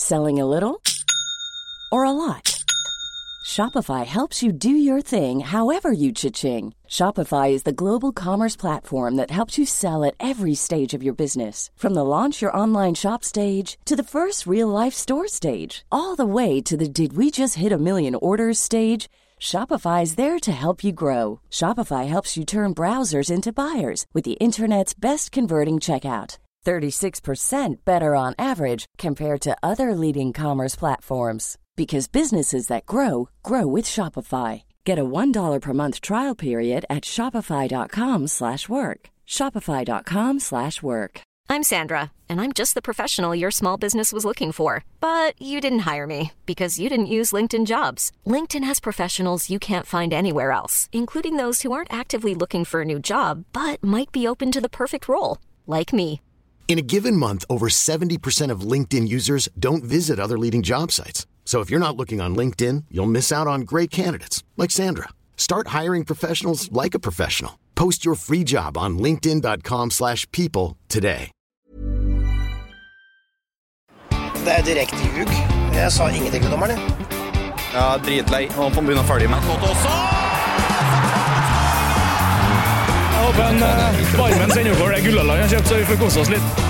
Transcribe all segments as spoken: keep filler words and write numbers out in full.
Selling a little or a lot? Shopify helps you do your thing however you cha-ching. Shopify is the global commerce platform that helps you sell at every stage of your business. From the launch your online shop stage to the first real-life store stage, all the way to the did we just hit a million orders stage. Shopify is there to help you grow. Shopify helps you turn browsers into buyers with the internet's best converting checkout. thirty-six percent better on average compared to other leading commerce platforms. Because businesses that grow, grow with Shopify. Get a one dollar per month trial period at shopify.com slash work. Shopify.com slash work. I'm Sandra, and I'm just the professional your small business was looking for. But you didn't hire me because you didn't use LinkedIn Jobs. LinkedIn has professionals you can't find anywhere else, including those who aren't actively looking for a new job, but might be open to the perfect role, like me. In a given month, over seventy percent of LinkedIn users don't visit other leading job sites. So if you're not looking on LinkedIn, you'll miss out on great candidates like Sandra. Start hiring professionals like a professional. Post your free job on linkedin.com slash people today. Det er direkte ljug. Jeg sa ingenting til dommerne. Ja, dritlei. Nå får begynne å følge med. Godt også! Jeg håper en uh, varmen sender over det Gullaland jeg har kjøpt, så vi får kose oss litt.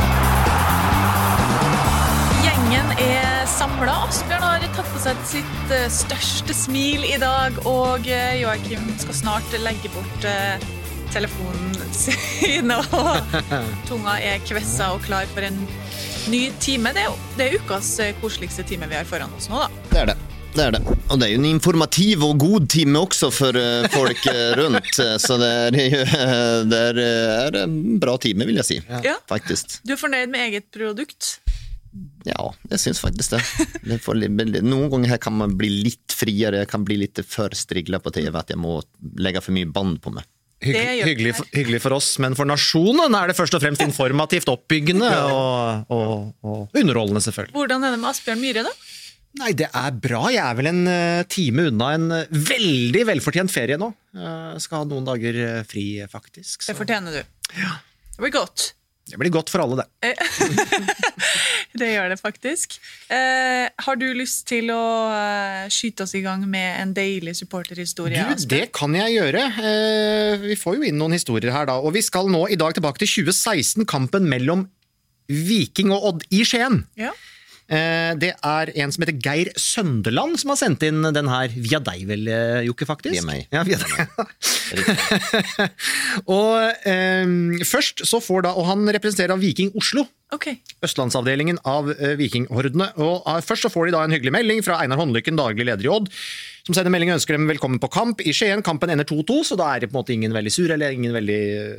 Gjengen er samlet. Asbjørn har tatt på seg sitt uh, største smil i dag, og uh, Joakim skal snart legge bort uh, telefonen sin, og tunga er kvessa og klar for en ny time. Det er, det er ukas uh, koseligste time vi har foran oss nå da. Det er det. Det är det. Och det är ju en informativ och god timme också för uh, folk uh, runt. Så det är ju uh, det är, är en bra timme vill jag säga. Ja. Faktiskt. Du är förnöjd med eget produkt? Ja, jag syns faktiskt det. det får, någon gånger här kan man bli lite friare. Jag kan bli lite för strigla på T V att jag må lägga för mycket band på mig. Hygg, hyggelig, hyggelig for oss, men for nasjonen er det først og fremst informativt oppbyggende og, og, og underholdende selvfølgelig. Hvordan er det med Asbjørn Myhre da? Nei, det er bra. Jeg er vel en uh, time unna en uh, veldig velfortjent ferie nå. Jeg uh, skal ha noen dager uh, fri faktisk. Så. Det fortjener du. Ja. Det blir godt. Det blir godt for alle det. Det gjør det faktisk. Eh, har du lyst til å uh, skyte oss i gang med en deilig supporterhistorie? Du, det kan jeg gjøre. Eh, vi får jo inn noen historier her da, og vi skal nå i dag tilbake til tjue seksten, kampen mellom Viking og Odd i Skien. Ja. Eh, det er en som heter Geir Sønderland som har sendt inn den her via deg vel, Jokke, faktisk? Via meg. Ja, via deg. og eh, først så får da, og han representerer Viking Oslo, okay. Østlandsavdelingen av eh, Vikinghordene, og eh, først så får de da en hyggelig melding fra Einar Håndlykken, daglig leder i Odd, som sender melding og ønsker dem velkommen på kamp i Skien. Kampen ender to to, så da er det på en måte ingen veldig sur, eller ingen veldig,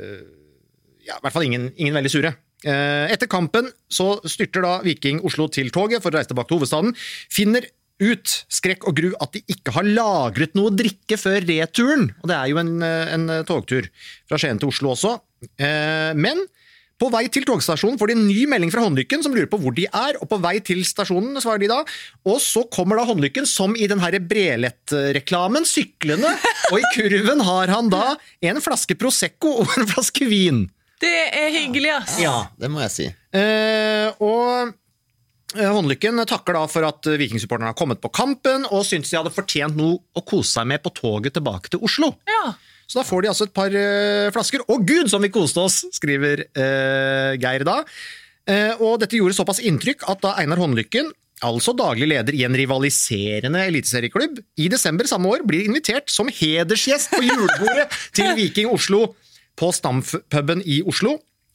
ja, i hvert fall ingen, ingen veldig sure. Etter kampen så styrter da Viking Oslo til toget for å reise tilbake til hovedstaden, finner ut, skrekk og gru, at de ikke har lagret noe drikke før returen, og det er jo en, en togtur fra Skien til Oslo også, men på vei til togstasjonen får de en ny melding fra Håndlykken som lurer på hvor de er, og på vei til stasjonen svarer de da, og så kommer da Håndlykken som i den her Brelett-reklamen syklende, og i kurven har han da en flaske Prosecco og en flaske vin. Det er hyggelig, ass. Ja, det må jeg si. Eh, og Håndlykken takker da for at Vikingsupporterne har kommet på kampen, og synes de hadde fortjent noe å kose seg med på toget tilbake til Oslo. Ja. Så da får de altså et par uh, flasker. Å Gud, som vi koste oss, skriver uh, Geir da. Uh, og dette gjorde såpass inntrykk at da Einar Håndlykken, altså daglig leder i en rivaliserende eliteserieklubb, i desember samme år blir invitert som hedersgjest på julebordet til Viking Oslo på Stampuben i Oslo,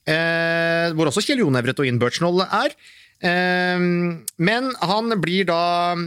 eh, hvor også Kjell Jon Everett og Ian Birchnell er. Eh, men han blir da,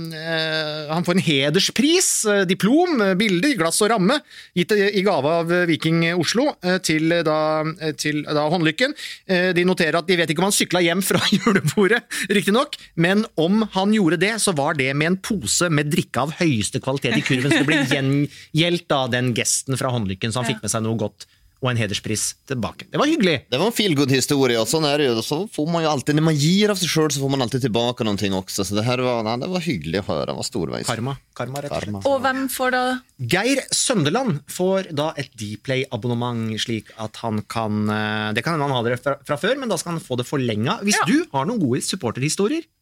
eh, han får en hederspris, eh, diplom, bilde, glass og ramme, gitt i gave av Viking Oslo eh, til, da, til da Håndlykken. Eh, de noterer at de vet ikke om han syklet hjem fra julebordet, riktig nok, men om han gjorde det, så var det med en pose med drikke av høyeste kvalitet i kurven, så det ble gjengjeldt av den gesten fra Håndlykken, så han fikk med seg noe godt och en hederspris tillbaka. Det var hyggligt. Det var en feelgood historia och så är det ju, så får man ju alltid, när man ger av sig själv så får man alltid tillbaka någonting också, så det här var, nej, det var hyggligt att höra, det var storveis. Karma, karma rett og slett. Og hvem får da? Geir Sønderland får da et Dplay-abonnement, slik at han kan, det kan han ha det fra, fra før, men da skal han få det forlenget. Hvis ja. du har noen gode supporterhistorier,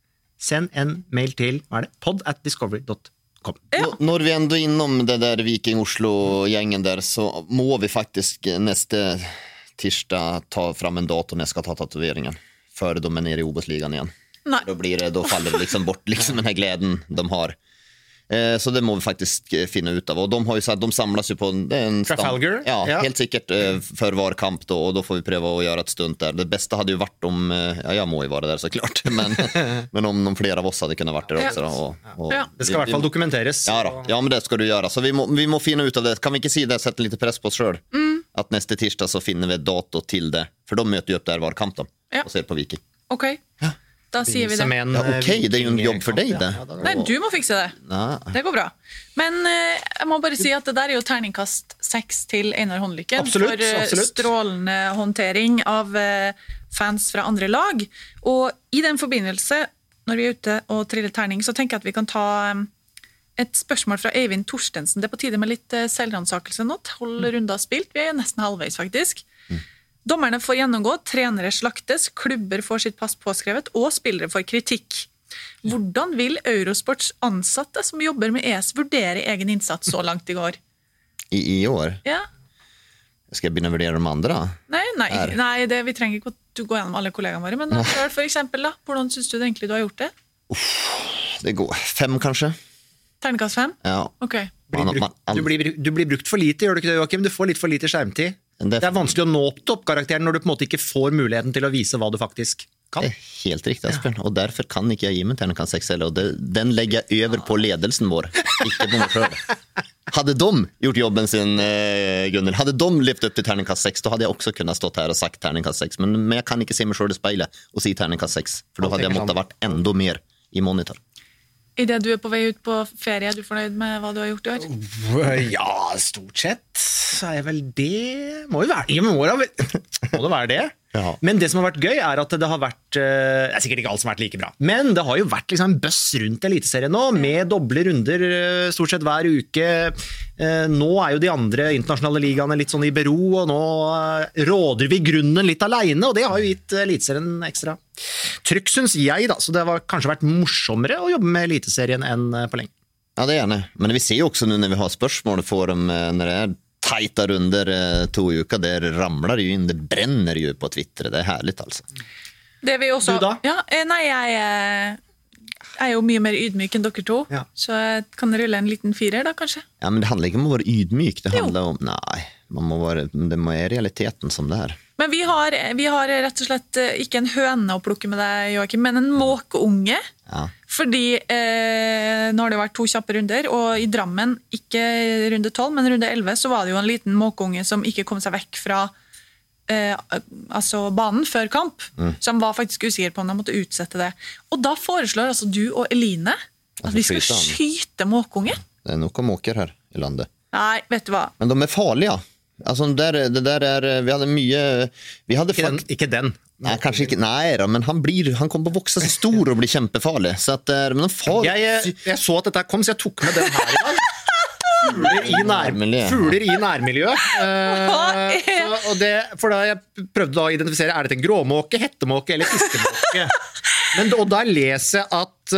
send en mail til, hva er det? pod at discovery dot com. Ja. Når vi ändå innom det der Viking Oslo-gjengen der, så må vi faktisk neste tirsdag ta fram en dato når jeg skal ta tatoveringen, før de er nede i Obos-ligaen igjen. Nei. Då, blir det, då faller det liksom bort liksom den här gleden de har. Eh, så det må vi faktisk finne ut av. Og de har jo sagt, de samlas jo på en Trafalgar? Ja, ja, helt sikkert eh, for var kamp då, og da får vi prøve å gjøre et stunt der. Det beste hadde jo vært om, eh, ja, jeg må jo være der så klart, men, men om noen flere av oss hadde kunnet vært der også. Da, og, og, ja. Det skal i hvert fall dokumenteres. Ja, da. Ja, men det skal du gjøre. Så vi må, vi må finne ut av det. Kan vi ikke si det, sette litt press på oss selv? Mm. At neste tirsdag så finner vi et dato til det. For de møter jo opp der var kamp da, ja. og ser på Viking. Ok, ja. Da sier vi det. En, ja, ok, det er jo en jobb for deg det. Ja, ja, Nei, du må fikse det. Nei. Det går bra. Men eh, jeg må bare si at det der er jo terningkast seks til Einar Håndlykken. Absolutt, for eh, absolutt. Strålende håndtering av eh, fans fra andre lag. Og i den forbindelse, når vi er ute og triller terning, så tenker jeg at vi kan ta eh, et spørsmål fra Eivind Torstensen. Det er på tide med litt eh, selvransakelse nå. Tolv runder spilt. Vi er nesten halvveis faktisk. Mm. Dommerne får gjennomgå, trenere slaktes, klubber får sitt pass påskrevet, og spillere får kritikk. Hvordan vil Eurosports ansatte som jobber med E S vurdere egen innsats så langt i går? I, i år? Ja. Skal jeg begynne å vurdere de andre? Nei, nei, nei det, vi trenger ikke at du går gjennom alle kollegaene våre, men selv for eksempel da, hvordan synes du det egentlig du har gjort det? Uff, det går. Fem kanskje? Terningkast fem? Ja. Ok. Blir brukt, du, blir, du blir brukt for lite, gjør du ikke det, Joachim? Du får litt for lite skjermtid. Det er vanskelig å nå opp til oppkarakteren når du på en måte ikke får muligheten til å vise hva du faktisk kan. Det er helt riktig, Asbjørn. Og derfor kan ikke jeg gi meg terningkast seks heller. Og det, den legger jeg over på ledelsen vår, ikke på meg selv. Hadde de gjort jobben sin, uh, Gunnel, hadde de levt opp til terningkast seks, da hadde jeg også kunnet stått her og sagt terningkast seks. Men, men jeg kan ikke se meg selv i speilet og si terningkast seks, for da hadde jeg måttet vært enda mer i monitor. I det du er på vei ut på ferie, er du fornøyd med hva du har gjort i år? Ja, stort sett så er jeg vel det. Må jo være, ja, men må, det, må det være det? Ja. Men det som har vært gøy er at det har vært, det er sikkert ikke alt som har vært like bra, men det har jo vært liksom en bøss rundt Eliteserien nå, med doble runder stort sett hver uke. Nå er jo de andre internasjonale ligaene litt sånn i bero, og nå råder vi grunnen litt alene, og det har jo gitt Eliteserien ekstra trykk, synes jeg da, så det har kanskje vært morsommere å jobbe med Eliteserien enn på lenge. Ja, det er gjerne, men vi ser jo også nu når vi har spørsmål for dem, når det er tajta runder to uker, der ramler det jo inn, det brenner jo på Twitter, det er herlig altså. Det vi også, du da? Ja, nei, jeg er jo mye mer ydmyk enn dere to, ja. Så jeg kan rulle en liten firer da, kanskje. Ja, men det handler ikke om å være ydmyk, det handler jo. om, nei, man må være, det må være realiteten som det er. Men vi har, vi har rett og slett ikke en høne å plukke med deg, Joachim, men en måkeunge. Ja. Fordi eh, nå har det vært to kjappe runder, og i Drammen, ikke runde tolv, men runde elleve, så var det jo en liten måkeunge som ikke kom seg vekk fra eh, altså banen før kamp, mm. som var faktisk usikker på om de måtte utsette det. Og da foreslår altså du og Eline at vi skal skyte måkeunge. Det er noen måker her i landet. Nei, vet du hva? Men de er farlige. Altså, der, det der er, vi hadde mye vi hadde ikke, den, ikke den nei, kanskje ikke, nei da, men han, blir, han kommer på å vokse seg stor og bli kjempefarlig så at, men far... jeg, jeg, jeg så at dette kom, så jeg tok med den her i dag. Fugler i, nær, fugler i nærmiljø uh, så, og det, for da jeg prøvde å identifisere, er dette en gråmåke, hettemåke eller fiskemåke? Men, og da leser jeg at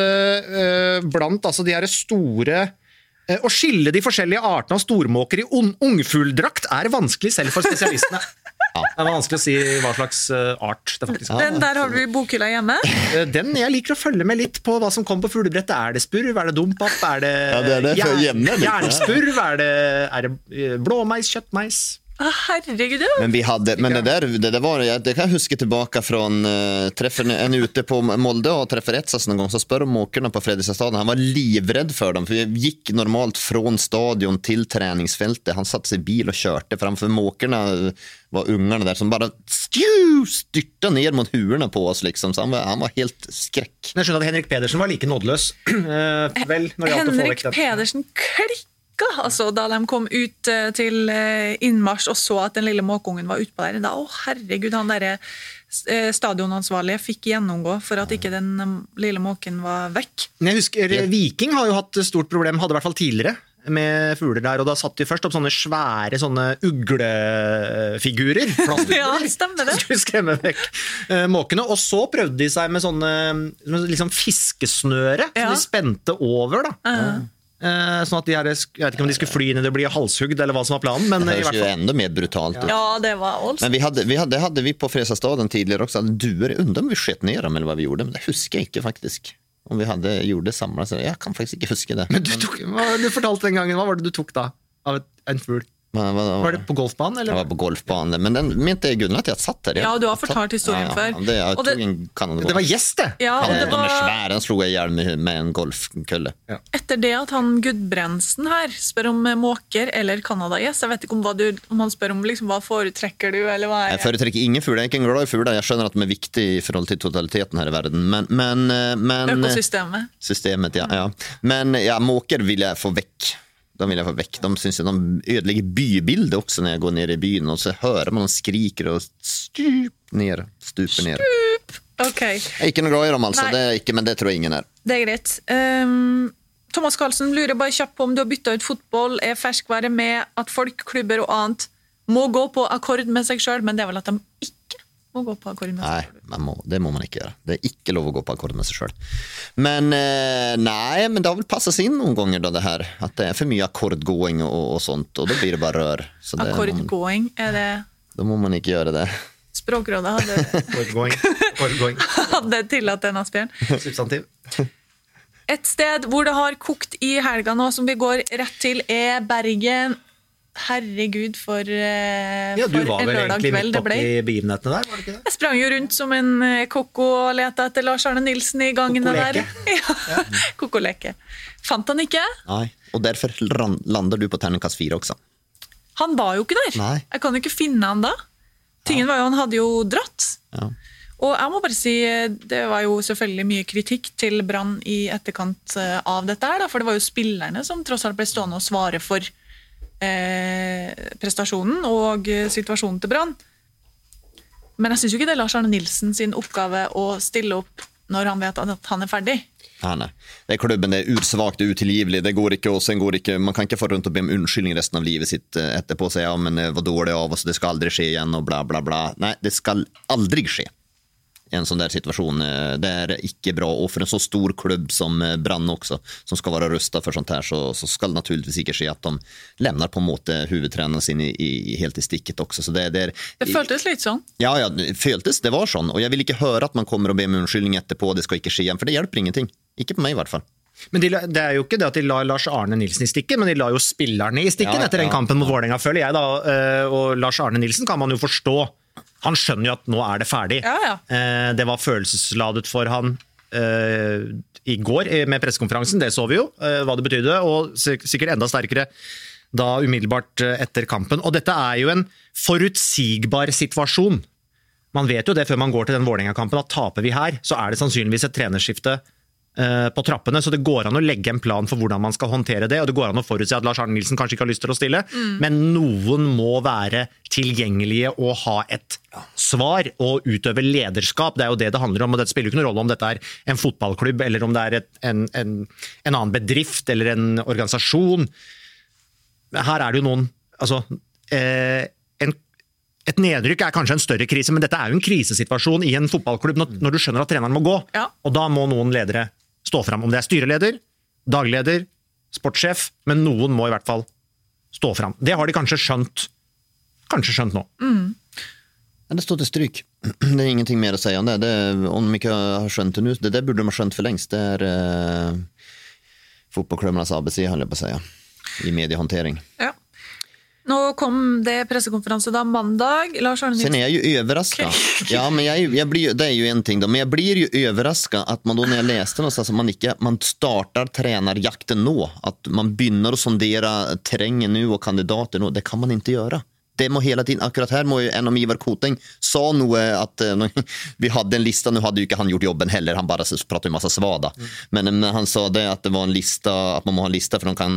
uh, blant altså, de her store å skille de forskjellige artene av stormåker i ungfugldrakt er vanskelig selv for spesialistene. Ja. Det er vanskelig å si hva slags art det faktisk er. Den der har du i bokhylla hjemme? Den jeg liker å følge med litt på hva som kommer på fuglebrettet. Er det spurv? Er det dompap? Er det, ja, det, er det jern, hjemme, jernspurv? Er det, er det blåmeis, kjøttmeis? Herregud, men vi hade men det där det, det var jag det kan jag huska tillbaka från uh, träffen en ute på Molde och träffade Etsas någon gång så spör de åkerna på Fredrikstadstaden. Han var livrädd för dem för vi gick normalt från stadion till träningsfältet. Han satt sig i bil och körte framför måkerna var ungarna där som bara stju, styrta ner mot huvudena på oss liksom så han var, han var helt skräck. Jag skjønner at Henrik Pedersen var like nådeløs. uh, vel når det gjaldt å få vekk Henrik Pedersen klikk altså, da de kom ut til innmarsj og så at den lille måkungen var ute på der, da, å herregud, han der stadionansvarlige fikk gjennomgå for at ikke den lille måken var vekk. Jeg husker, Viking har jo hatt stort problem, hadde i hvert fall tidligere, med fugler der, og da satt de først opp sånne svære sånne uglefigurer, Ja, stemmer det. skulle skremme vekk uh, måkene, og så prøvde de seg med sånne liksom fiskesnøre, Ja. som de spente over da. Uh. Uh, sånn at de her, jeg vet ikke om de skulle fly inn i det bli halshugd, eller hva som var planen, men Det i høres hvert jo fall. enda mer brutalt ut. Ja, det var også. Men vi hadde, vi hadde, hadde vi på Fredrikstaden tidligere også, at duer, undrer om vi skjøt ned dem, eller hva vi gjorde, men det husker jeg ikke faktisk. Om vi hadde gjort det samlet, så jeg kan faktisk ikke huske det. Men du, tok, hva, du fortalte den gangen, hva var det du tok da, av et, en fugl? Hva- hva- Var det på golfbanen, eller? Jeg var på golfbanen, men den mente jeg Gunnar at jeg satt der. Ja, du har fortalt historien ja, før. ja, det, jeg Og det- tog en kanonbåt. Det var gjest, det! Ja, og det Den er var svær, den slo jeg ihjel med, med en golfkølle. etter det at han Gudbrandsen her spør om måker eller Canada-gjess. Jeg vet ikke om, hva du, om han spør om liksom, hva foretrekker du, eller hva er Jeg foretrekker ingen fugler, jeg er ikke en glad i fugler. Jeg skjønner at de er viktige i forhold til totaliteten her i verden, men, men, men økosystemet? systemet, ja, ja. Men ja, måker vil jeg få vekk. De vill jag få väck. De syns ju de ödelägger bybilder också när jag går ner i byn och så hör man de skriker och stup ner, stuper ner. Ok, Jeg er ikke noe glad i dem, altså. Nei. Det er ikke, men det tror jeg ingen er. det er greit. Um, Thomas Karlsen lurer bare kjapt på om du har byttet ut fotball, er ferskvære med at folk, klubber og annet må gå på akkord med seg selv, men det er vel at de ikke må gå på akkord med seg Nei, selv. man må, det må man ikke gjøre. Det er ikke lov å gå på akkord med seg selv. Men eh, nei, men det har vel passet seg inn noen ganger da det her, at det er for mye akkordgåing og, og sånt, og da blir det bare rør. Så det, må man, Akkordgåing, er det da må man ikke gjøre det. Språkrådet hadde, Fortgoing. Fortgoing. hadde tillatt den, Asbjørn? Substantiv. Et sted hvor det har kokt i helga nå, som vi går rett til, er Bergen. Herregud, for, eh, Ja, du for var en vel lørdag egentlig kveld midt det oppe ble. i begivenhetene der, var det ikke det? Jeg sprang jo rundt som en eh, kokko og lette etter Lars Arne Nilsen i gangene der. Kokkoleke. Ja. Kokkoleke. Fant han ikke? Nei, og derfor ran- lander du på terningkast fire også. Han var jo ikke der. Nei. Jeg kan jo ikke finne han da. Tingen var jo, han hadde jo dratt. Ja. Og jeg må bare si, det var jo selvfølgelig mye kritikk til Brann i etterkant eh, av dette her, da, for det var jo spillerne som tross alt ble stående og svare for eh, prestasjonen og eh, situasjonen til Brann. Men jeg synes jo ikke det er Lars Arne Nilsen sin oppgave å stille opp når han vet at han er ferdig. Ja, nei. Det er klubben, det er ursvagt, det er utilgivelig, det går ikke, og sen går ikke, man kan ikke få rundt og be om unnskyldning resten av livet sitt eh, etterpå og si, ja, men det var dårlig av oss, det skal aldri skje igjen, og bla bla bla. Nei, det skal aldri skje i en sånn der situasjon. Eh, Det er ikke bra, og for en så stor klubb som eh, Brann også, som skal være rustet for sånt her, så, så skal det naturligvis ikke skje at de lämnar på en måte hovedtreneren sin i, i, helt i stikket også. Så det, det, er, Det føltes litt sånn. Ja, ja, det føltes, det var sånn, og jeg vil ikke høre at man kommer og be om unnskyldning etterpå, det skal ikke skje igjen, for det hjelper ingenting. Ikke på meg i hvert fall. Men de, la- det er jo ikke det at de la Lars Arne Nilsen i stikken, men de la jo spillerne i stikken Ja, etter den ja, kampen mot ja. Vålerenga, føler jeg da. eh, Og Lars Arne Nilsen kan man jo forstå. Han skjønner jo at nå er det ferdig. Ja, ja. Eh, Det var følelsesladet for han eh, i går eh, med pressekonferansen, det så vi jo, eh, hva det betydde, og sik- sikkert enda sterkere da umiddelbart eh, etter kampen. Og dette er jo en forutsigbar situasjon. Man vet jo det før man går til den Vålerenga-kampen, at taper vi her, så er det sannsynligvis et trenerskifte eh, på trappene, så det går an å legge en plan for hvordan man skal håndtere det, og det går an å forutse at Lars Arne Nilsen kanskje ikke har lyst til å stille, men noen må være tilgjengelige og ha et svar og utøve lederskap. Det er jo det det handler om, og det spiller jo ikke noen rolle om dette er en fotballklubb, eller om det er et, en, en, en annen bedrift, eller en organisasjon. Her er det jo noen, altså, eh, en Et nedrykk er kanskje en større krise, men dette er jo en krisesituasjon i en fotballklubb når, når du skjønner at treneren må gå. Ja. Og da må noen ledere stå fram. Om det er styreleder, dagleder, sportssjef, men noen må i hvert fall stå fram. Det har de kanskje skjønt, kanskje skjønt nå. Men det står til stryk. Det er ingenting mer å si om det. det om de ikke har skjønt det nå, det, det burde de ha skjønt for lengst. Det er uh, fotballklubbenes A B C, holder jeg på å si, i mediehåndtering. Ja. Nå kom det pressekonferanse da mandag. Lars Arne Sen Nilsen. är jag ju överraskad. Ja, men jag, jag blir, det är ju en ting då. Men jag blir ju överraskad att man då när jag läste någonstans att man inte man startar tränarjakten nå. Att man börjar att sondera terrängen nu och kandidater nu. Det kan man inte göra. Det må hela tiden, akkurat här må ju en av Ivar Koteng sa nog att eh, vi hade en lista, nu hade ju inte han gjort jobben heller, han bara pratade en massa svada. Mm. Men, men han sa det att det var en lista, att man må ha en lista för de kan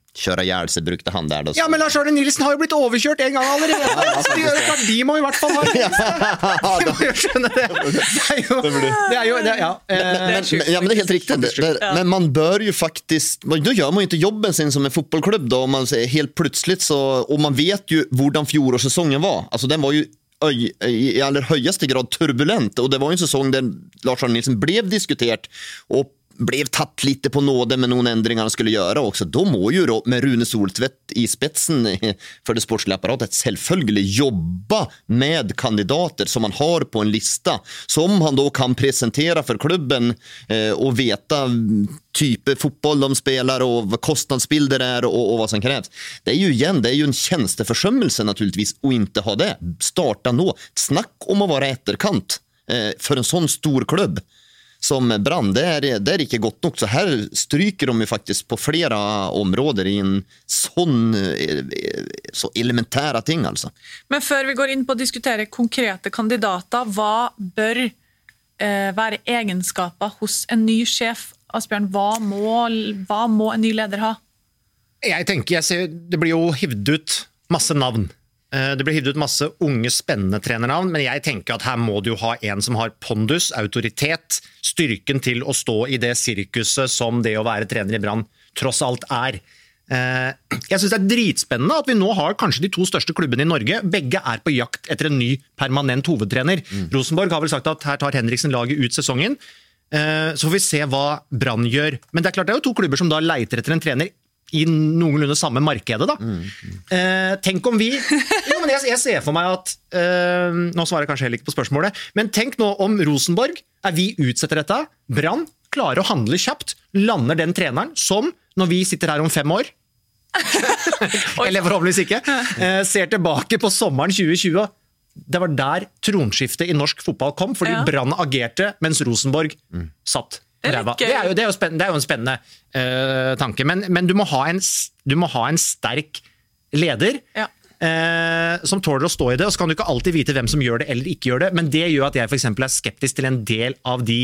köra ihjäl sig brukte han där då. Ja, men Lars Arne Nilsen har jo blitt overkjørt en gang allerede. Så det er klart, de må i hvert fall ha det. De må jo skjønne det. Det er jo, det er jo det, ja. Men, men, ja, men det är helt riktigt. Det, det, men man bör ju faktiskt, då gör man ju inte jobben sin som en fotbollsklubb då, om man säger helt plötsligt så, och man vet ju hurdan fjolårssäsongen var. Alltså den var ju i allra högsta grad turbulent, och det var ju en säsong där Lars Arne Nilsen blev diskuterat och blev tatt lite på nåde med någon ändring han skulle göra också. Då må ju då med Rune Soltvedt i spetsen för det sportsliga apparatet självföljligt jobba med kandidater som man har på en lista som han då kan presentera för klubben eh, och veta typer fotboll de spelar och vad kostnadsbilder är och, och vad som krävs. Det är ju igen, det är ju en tjänsteförsömmelse naturligtvis att inte ha det. Starta nå. Snack om att vara etterkant eh, för en sån stor klubb som Brann, det är, det är inte gott nog. Så här stryker de ju faktiskt på flera områden i en sån så elementära ting alltså. Men før vi går in på att diskutera konkreta kandidater, vad bör eh, vara egenskaper hos en ny chef? Asbjørn, vad må, vad må en ny leder ha? Jeg tenker, jeg ser, det blir jo hivd ut masse navn. Det blir hivd ut masse unge, spennende trenernavn, men jeg tenker at her må du jo ha en som har pondus, autoritet, styrken til å stå i det sirkuset som det å være trener i Brann tross alt er. Jeg synes det er dritspennende at vi nå har kanskje de to største klubbene i Norge. Begge er på jakt etter en ny permanent hovedtrener. Mm. Rosenborg har vel sagt at her tar Henriksen laget ut sesongen, så får vi se hva Brann gjør. Men det er klart det er jo to klubber som da leiter etter en trener i noenlunde samme markedet da. Mm, mm. Eh, tenk om vi jo, men jeg, jeg ser for meg at eh, nå svarer jeg kanskje heller ikke på spørsmålet, men tenk nå om Rosenborg er vi utsetter dette, Brann klarer å handle kjapt, lander den treneren som når vi sitter her om fem år eller forhåpentligvis ikke eh, ser tilbake på sommeren tjue tjue. Det var der tronskiftet i norsk fotball kom, fordi ja. Brann agerte mens Rosenborg mm. satt. Det er, det, er jo, det, er jo spennende, det er jo en spennende uh, tanke, men, men du, må ha en, du må ha en sterk leder ja. uh, som tåler å stå i det, og så kan du ikke alltid vite hvem som gjør det eller ikke gjør det, men det gjør at jeg for eksempel er skeptisk til en del av de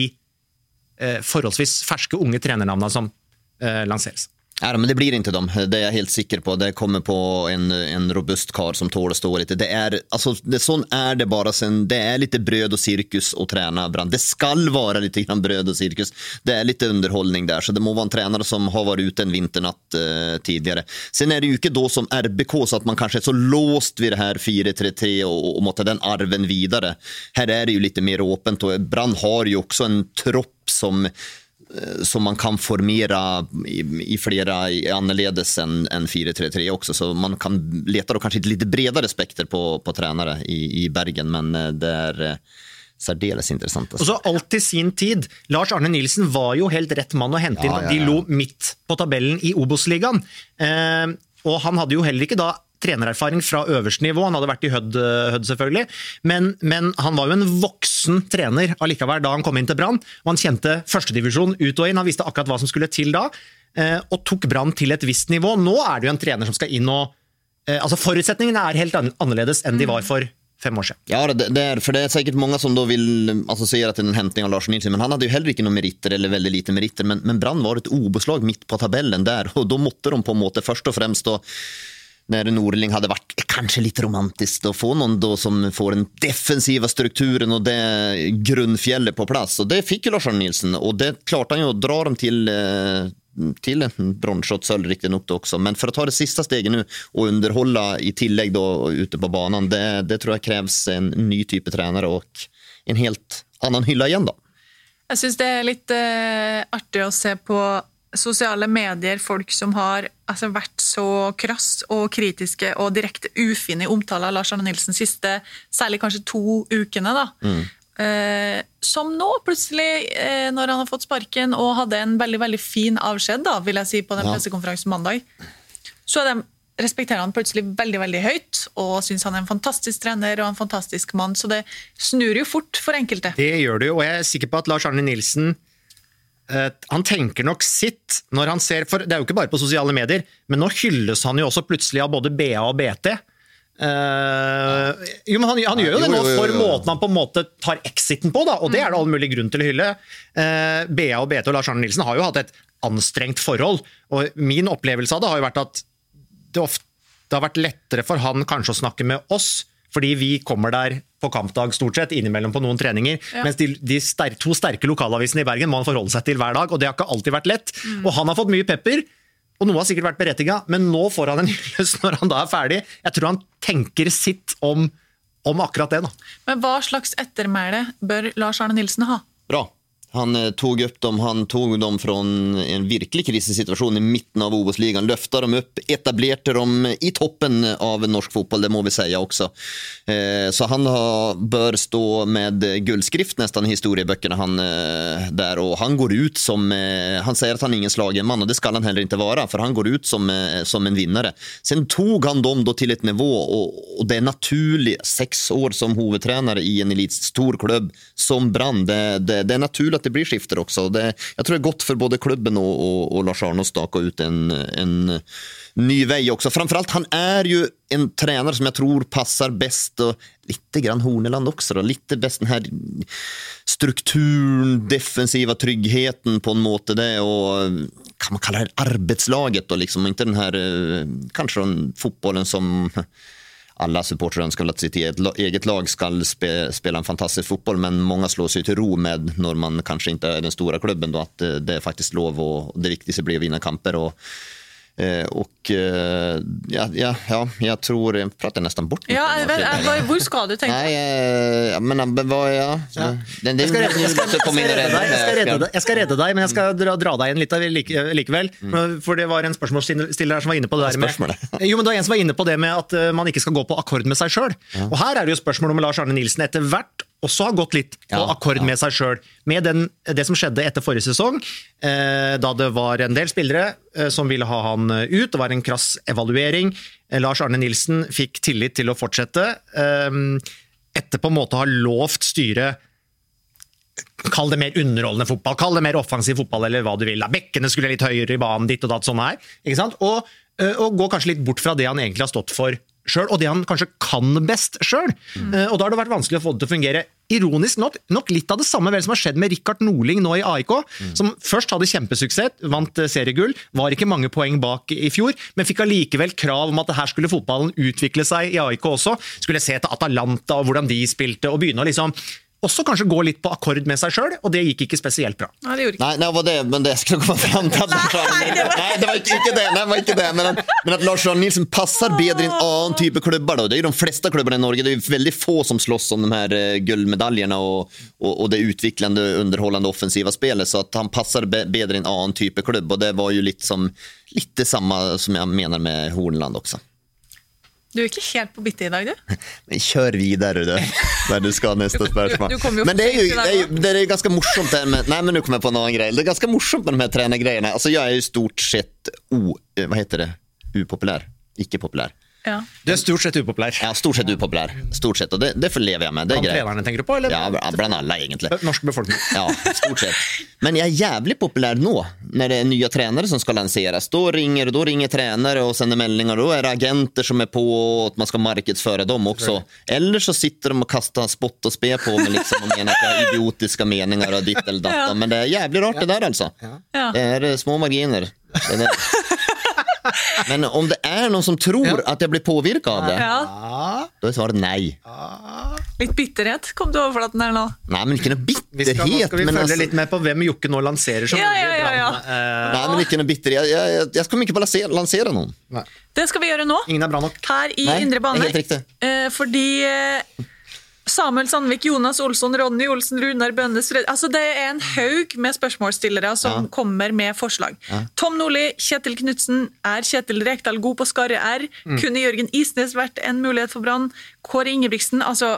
uh, forholdsvis ferske unge trenernavnene som uh, lanseres. Ja, men det blir inte dem, det är jag helt säker på. Det kommer på en, en robust kar som tål att stå lite. Det är, alltså, det, sån är det bara sen. Det är lite bröd och cirkus och träna Brann. Det skall vara lite grann bröd och cirkus. Det är lite underhållning där. Så det må vara en tränare som har varit ute en vinternatt eh, tidigare. Sen är det ju inte då som R B K så att man kanske är så låst vid det här fyra tre tre och, och måste den arven vidare. Här är det ju lite mer öppet, och Brann har ju också en tropp som som man kan formera i, i flera i annorledes än, än fyra tre tre också, så man kan leta då kanske lite bredare spekter på, på tränare i, i Bergen, men det är särdeles intressant. Och så alltid sin tid. Lars Arne Nilsen var ju helt rätt man att hämta in. Ja, ja, ja. De lå mitt på tabellen i Obos-ligaen. Eh, och han hade ju heller inte då trenererfaring fra øverste nivå. Han hadde vært i Hødd, Hødd selvfølgelig, men, men han var jo en voksen trener allikevel da han kom inn til Brann, og han kjente førstedivisjon ut og inn, han visste akkurat hva som skulle til da, og tok Brann til et visst nivå. Nå er det jo en trener som skal inn og, altså forutsetningene er helt annerledes enn de var for fem år sedan. Ja, det, det är, för det är säkert många som då vill associera till en hämtning av Lars Nilsson, men han hade ju heller inte några meriter eller väldigt lite meriter, men, men Brann var ett obeslag mitt på tabellen där, och då måtte de på en måte först och främst då när Norling hade varit kanske lite romantiskt att få någon då som får den defensiva strukturen och det grundfjället på plats, och det fick ju Lars Nilsson, och det klart han ju att dra dem till till en bronsshot så riktigt nog också, men för att ta det sista steget nu och underhålla i tillägg då ute på banan, det, det tror jag krävs en ny typ av tränare och en helt annan hylla igen då. Jag syns det är lite uh, artigt att se på sociala medier, folk som har alltså varit så krass och kritiska och direkt ufine omtale av Lars Arne Nilsen siste, särskilt kanske två ukene då. Mm. Eh, som nå plutselig eh, når han har fått sparken og hadde en veldig, veldig fin avskjed da, vil jeg si, på den ja. pressekonferansen mandag, så er de, respekterer han plutselig veldig, veldig høyt og synes han er en fantastisk trener og en fantastisk mann, så det snur jo fort for enkelte. Det gjør det jo, og jeg er sikker på at Lars Arne Nilsen Uh, han tenker nok sitt når han ser, for det er jo ikke bare på sosiale medier, men nå hylles han jo også plutselig av både B A og B T, Uh, jo, men han, han gjør jo det nå for måten han på en måte tar exiten på, da, og det er det all mulig grunn til å hylle. uh, B A og B T og Lars Arne Nilsen har jo hatt et anstrengt forhold, og min opplevelse av det har jo vært at det, ofte, det har vært lettere for han kanskje å snakke med oss, fordi vi kommer der på kampdag stort sett, innimellom på noen treninger, ja. Mens de, de ster- to sterke lokalavisene i Bergen må han forholde seg til hver dag, og det har ikke alltid vært lett, mm. og han har fått mye pepper, og noe har sikkert vært berettiget, men nå får han en hyllest når han da er ferdig. Jeg tror han tenker sitt om, om akkurat det. Da. Men hva slags ettermæle bør Lars Arne Nilsen ha? Bra. Han eh, tog upp dem, han tog dem från en virkelig krisesituation i mitten av O B O S-ligan, löfte dem upp, etablerte dem i toppen av norsk fotboll, det må vi säga också. Eh, så han har, bör stå med guldskrift nästan i historieböckerna han, eh, där, och han går ut som, eh, han säger att han är ingen slagen man, och det ska han heller inte vara, för han går ut som, eh, som en vinnare. Sen tog han dem då till ett nivå, och, och det är naturligt, sex år som huvudtränare i en elitstor klubb som Brann, det, det, det är naturligt det blir skifter också. Det, jag tror det är gott för både klubben och, och, och Lars Arne att staka ut en, en ny väg också. Framförallt, han är ju en tränare som jag tror passar bäst, och lite grann Horneland också då. Lite bäst den här strukturen, defensiva tryggheten på en måte det, och kan man kalla det arbetslaget då, liksom, inte den här kanske den fotbollen som alla supportrar önskar att sitt eget lag ska spe, spela en fantastisk fotboll, men många slår sig till ro med när man kanske inte är den stora klubben då, att det är faktiskt lov, och det viktigaste blir att vinna kamper, och och ja, ja, ja, jag tror jag pratar nästan bort. Ja, men, hvor skal du tenke? Nej, men vad ja, ja. Den det jeg, skal, jeg, skal, jeg, skal redde deg, jeg, skal redde deg, jeg skal redde deg, men jeg skal dra, dra deg inn litt like, likevel, mm. for det var en spørsmålsstiller her som var inne på det der med, jo, men det var en som var inne på det med at man ikke skal gå på akkord med seg selv, ja. Og her er det jo spørsmål om Lars Arne Nilsen etter hvert også har gått litt på ja, akkord ja. Med seg selv, med den, det som skjedde etter forrige sesong, eh, da det var en del spillere eh, som ville ha han ut, det var en krass evaluering, eh, Lars Arne Nilsen fikk tillit til å fortsette, eh, etter på en måte ha lovt styre, kall det mer underholdende fotball, kall det mer offensiv fotball, eller hva du vil, bekkene skulle litt høyere i banen, ditt og datt, sånn her, ikke sant? Og, eh, og gå kanskje litt bort fra det han egentlig har stått for selv, og det han kanskje kan best selv. Mm. Uh, og da har det vært vanskelig å få det til å fungere. Ironisk nok, nok litt av det samme vel som har skjedd med Rikard Norling nå i A I K, mm. som først hadde kjempesuksess, vant uh, seriegull, var ikke mange poeng bak i fjor, men fikk allikevel krav om at her skulle fotballen utvikle seg i A I K også, skulle se til Atalanta og hvordan de spilte, og begynne å liksom også kanskje gå litt på akkord med seg selv, og det gikk ikke spesielt bra. Nei, det gjorde ikke. Nei, nei, var det, men det skulle komme fram til. Nei, det var, nei, det var ikke, ikke det, nei, det var ikke det, men at, men at Lars Arne Nilsen passar bedre i en annen type klubbar då. Det är ju de flesta klubbarna i Norge, det är ju väldigt få som slåss om de här uh, guldmedaljerna och, och, och det utvecklande, underhållande offensiva spelet, så att han passar be- bedre i en annen type klubb, och det var ju lite som lite samma som jag menar med Hornland också. Du er ikke helt på bitte i dag, du? Men kör vidare du, när du ska nästa spørsmål. Men det är ju, det är ju det är ganska morsomt där med, nej men nu kommer jag på en annan grej. Det är ganska morsomt med de här tränargrejerna. Alltså jag är ju stort sett o, vad heter det? Upopulär, icke populär. Ja. Du er stort sett upopulær. Ja, stort sett upopulær. Stort sett, og det, det lever jeg med. Det er greit. Trenerne tenker du på, eller? Ja, bland alla egentlig. Norsk befolkning. Ja, stort sett. Men jeg er jævlig populær nå, når det er nye tränare som skal lanseras. Då ringer, då ringer tränare och sender meldinger, då är det agenter som är på att man ska marknadsföra dem också. Eller så sitter de och kastar spott och spe på med liksom och menar att det är idiotiska meningar och ditt eller datta. Ja. Men det är jävligt rart det där alltså. Ja. Det är små marginer. Det är Men om det er noen som tror ja. At jeg blir påvirket av det, ja. Da er svaret nei. Ja. Litt bitterhet kom du over flaten her nå. Nei, men ikke noe bitterhet. Vi skal, skal vi følge altså... litt med på hvem Jokke nå lanserer som ja, ja, ja, ja. Uh... Nei, men ikke noe bitterhet. Jeg, jeg, jeg skal ikke bare lansere, lansere noen. Nei. Det skal vi gjøre nå. Ingen er bra nok. Her i nei, Indre Bane. Helt riktig. Uh, fordi... Uh... Samuel Sandvik, Jonas Olsson, Ronny Olsen, Runar Bønnes Fred... Altså det er en haug med spørsmålsstillere som ja. Kommer med forslag. Ja. Tom Nordli, Kjetil Knudsen, er Kjetil Rekdal god på Skarre R? Mm. Kunne Jørgen Isnes vært en mulighet for Brann? Kåre Ingebrigtsen, altså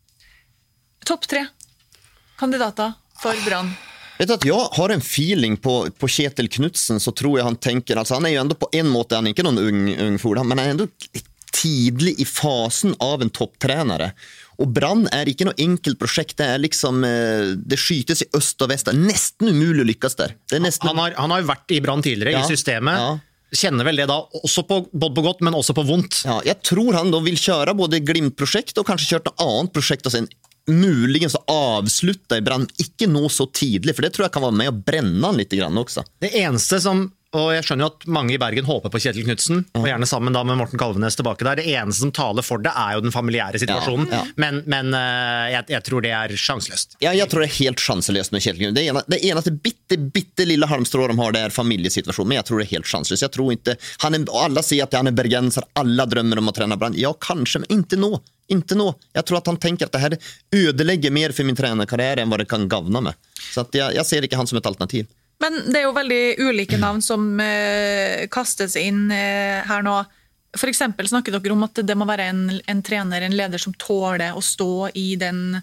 topp tre kandidater for Brann. Vet du att jag har en feeling på, på Kjetil Knudsen, så tror jag han tänker, alltså han är ju ändå på en måte, han är inte någon ung, ung for, men han är ändå tidlig i fasen av en topptränare. Og Brann er ikke noe enkelt prosjekt, det er liksom, det skytes i øst og vest, det er nesten umulig å lykkes der. Det er nesten... han, har, han har jo vært i Brann tidligere, ja, i systemet, ja. kjenner vel det da også på, både på godt, men også på vondt. Ja, jeg tror han då vill köra både Glimt-projekt og kanskje kjørt noe annet projekt og sen muligens å avslutte i Brann, ikke nå så tidlig, for det tror jeg kan være med å brenne han litt grann også. Det eneste som, og jeg skjønner jo at mange i Bergen håper på Kjetil Knudsen, og gjerne sammen da med Morten Kalvenes tilbake der, det eneste som taler for det er jo den familiære situasjonen, ja, ja. men, men jeg, jeg tror det er sjanseløst. Ja, jeg tror det er helt sjanseløst med Kjetil Knudsen. Det ena, det eneste bitte, bitte lille halmstrå de har, det er familiesituasjonen, men jeg tror det er helt sjanseløst. Jeg tror ikke, han er, alle sier at han er bergenser, alle drømmer om å trene Brann. Ja, kanskje, men ikke nå. Inte nå. Jeg tror at han tenker at det her ødelegger mer for min trenerkarriere enn hva det kan gavne med. Så at jeg, jeg ser ikke han som et alternativ. Men det er jo veldig ulike navn som eh, kastes inn eh, her nå. For eksempel snakket dere om at det må være en, en trener, en leder som tåler å stå i den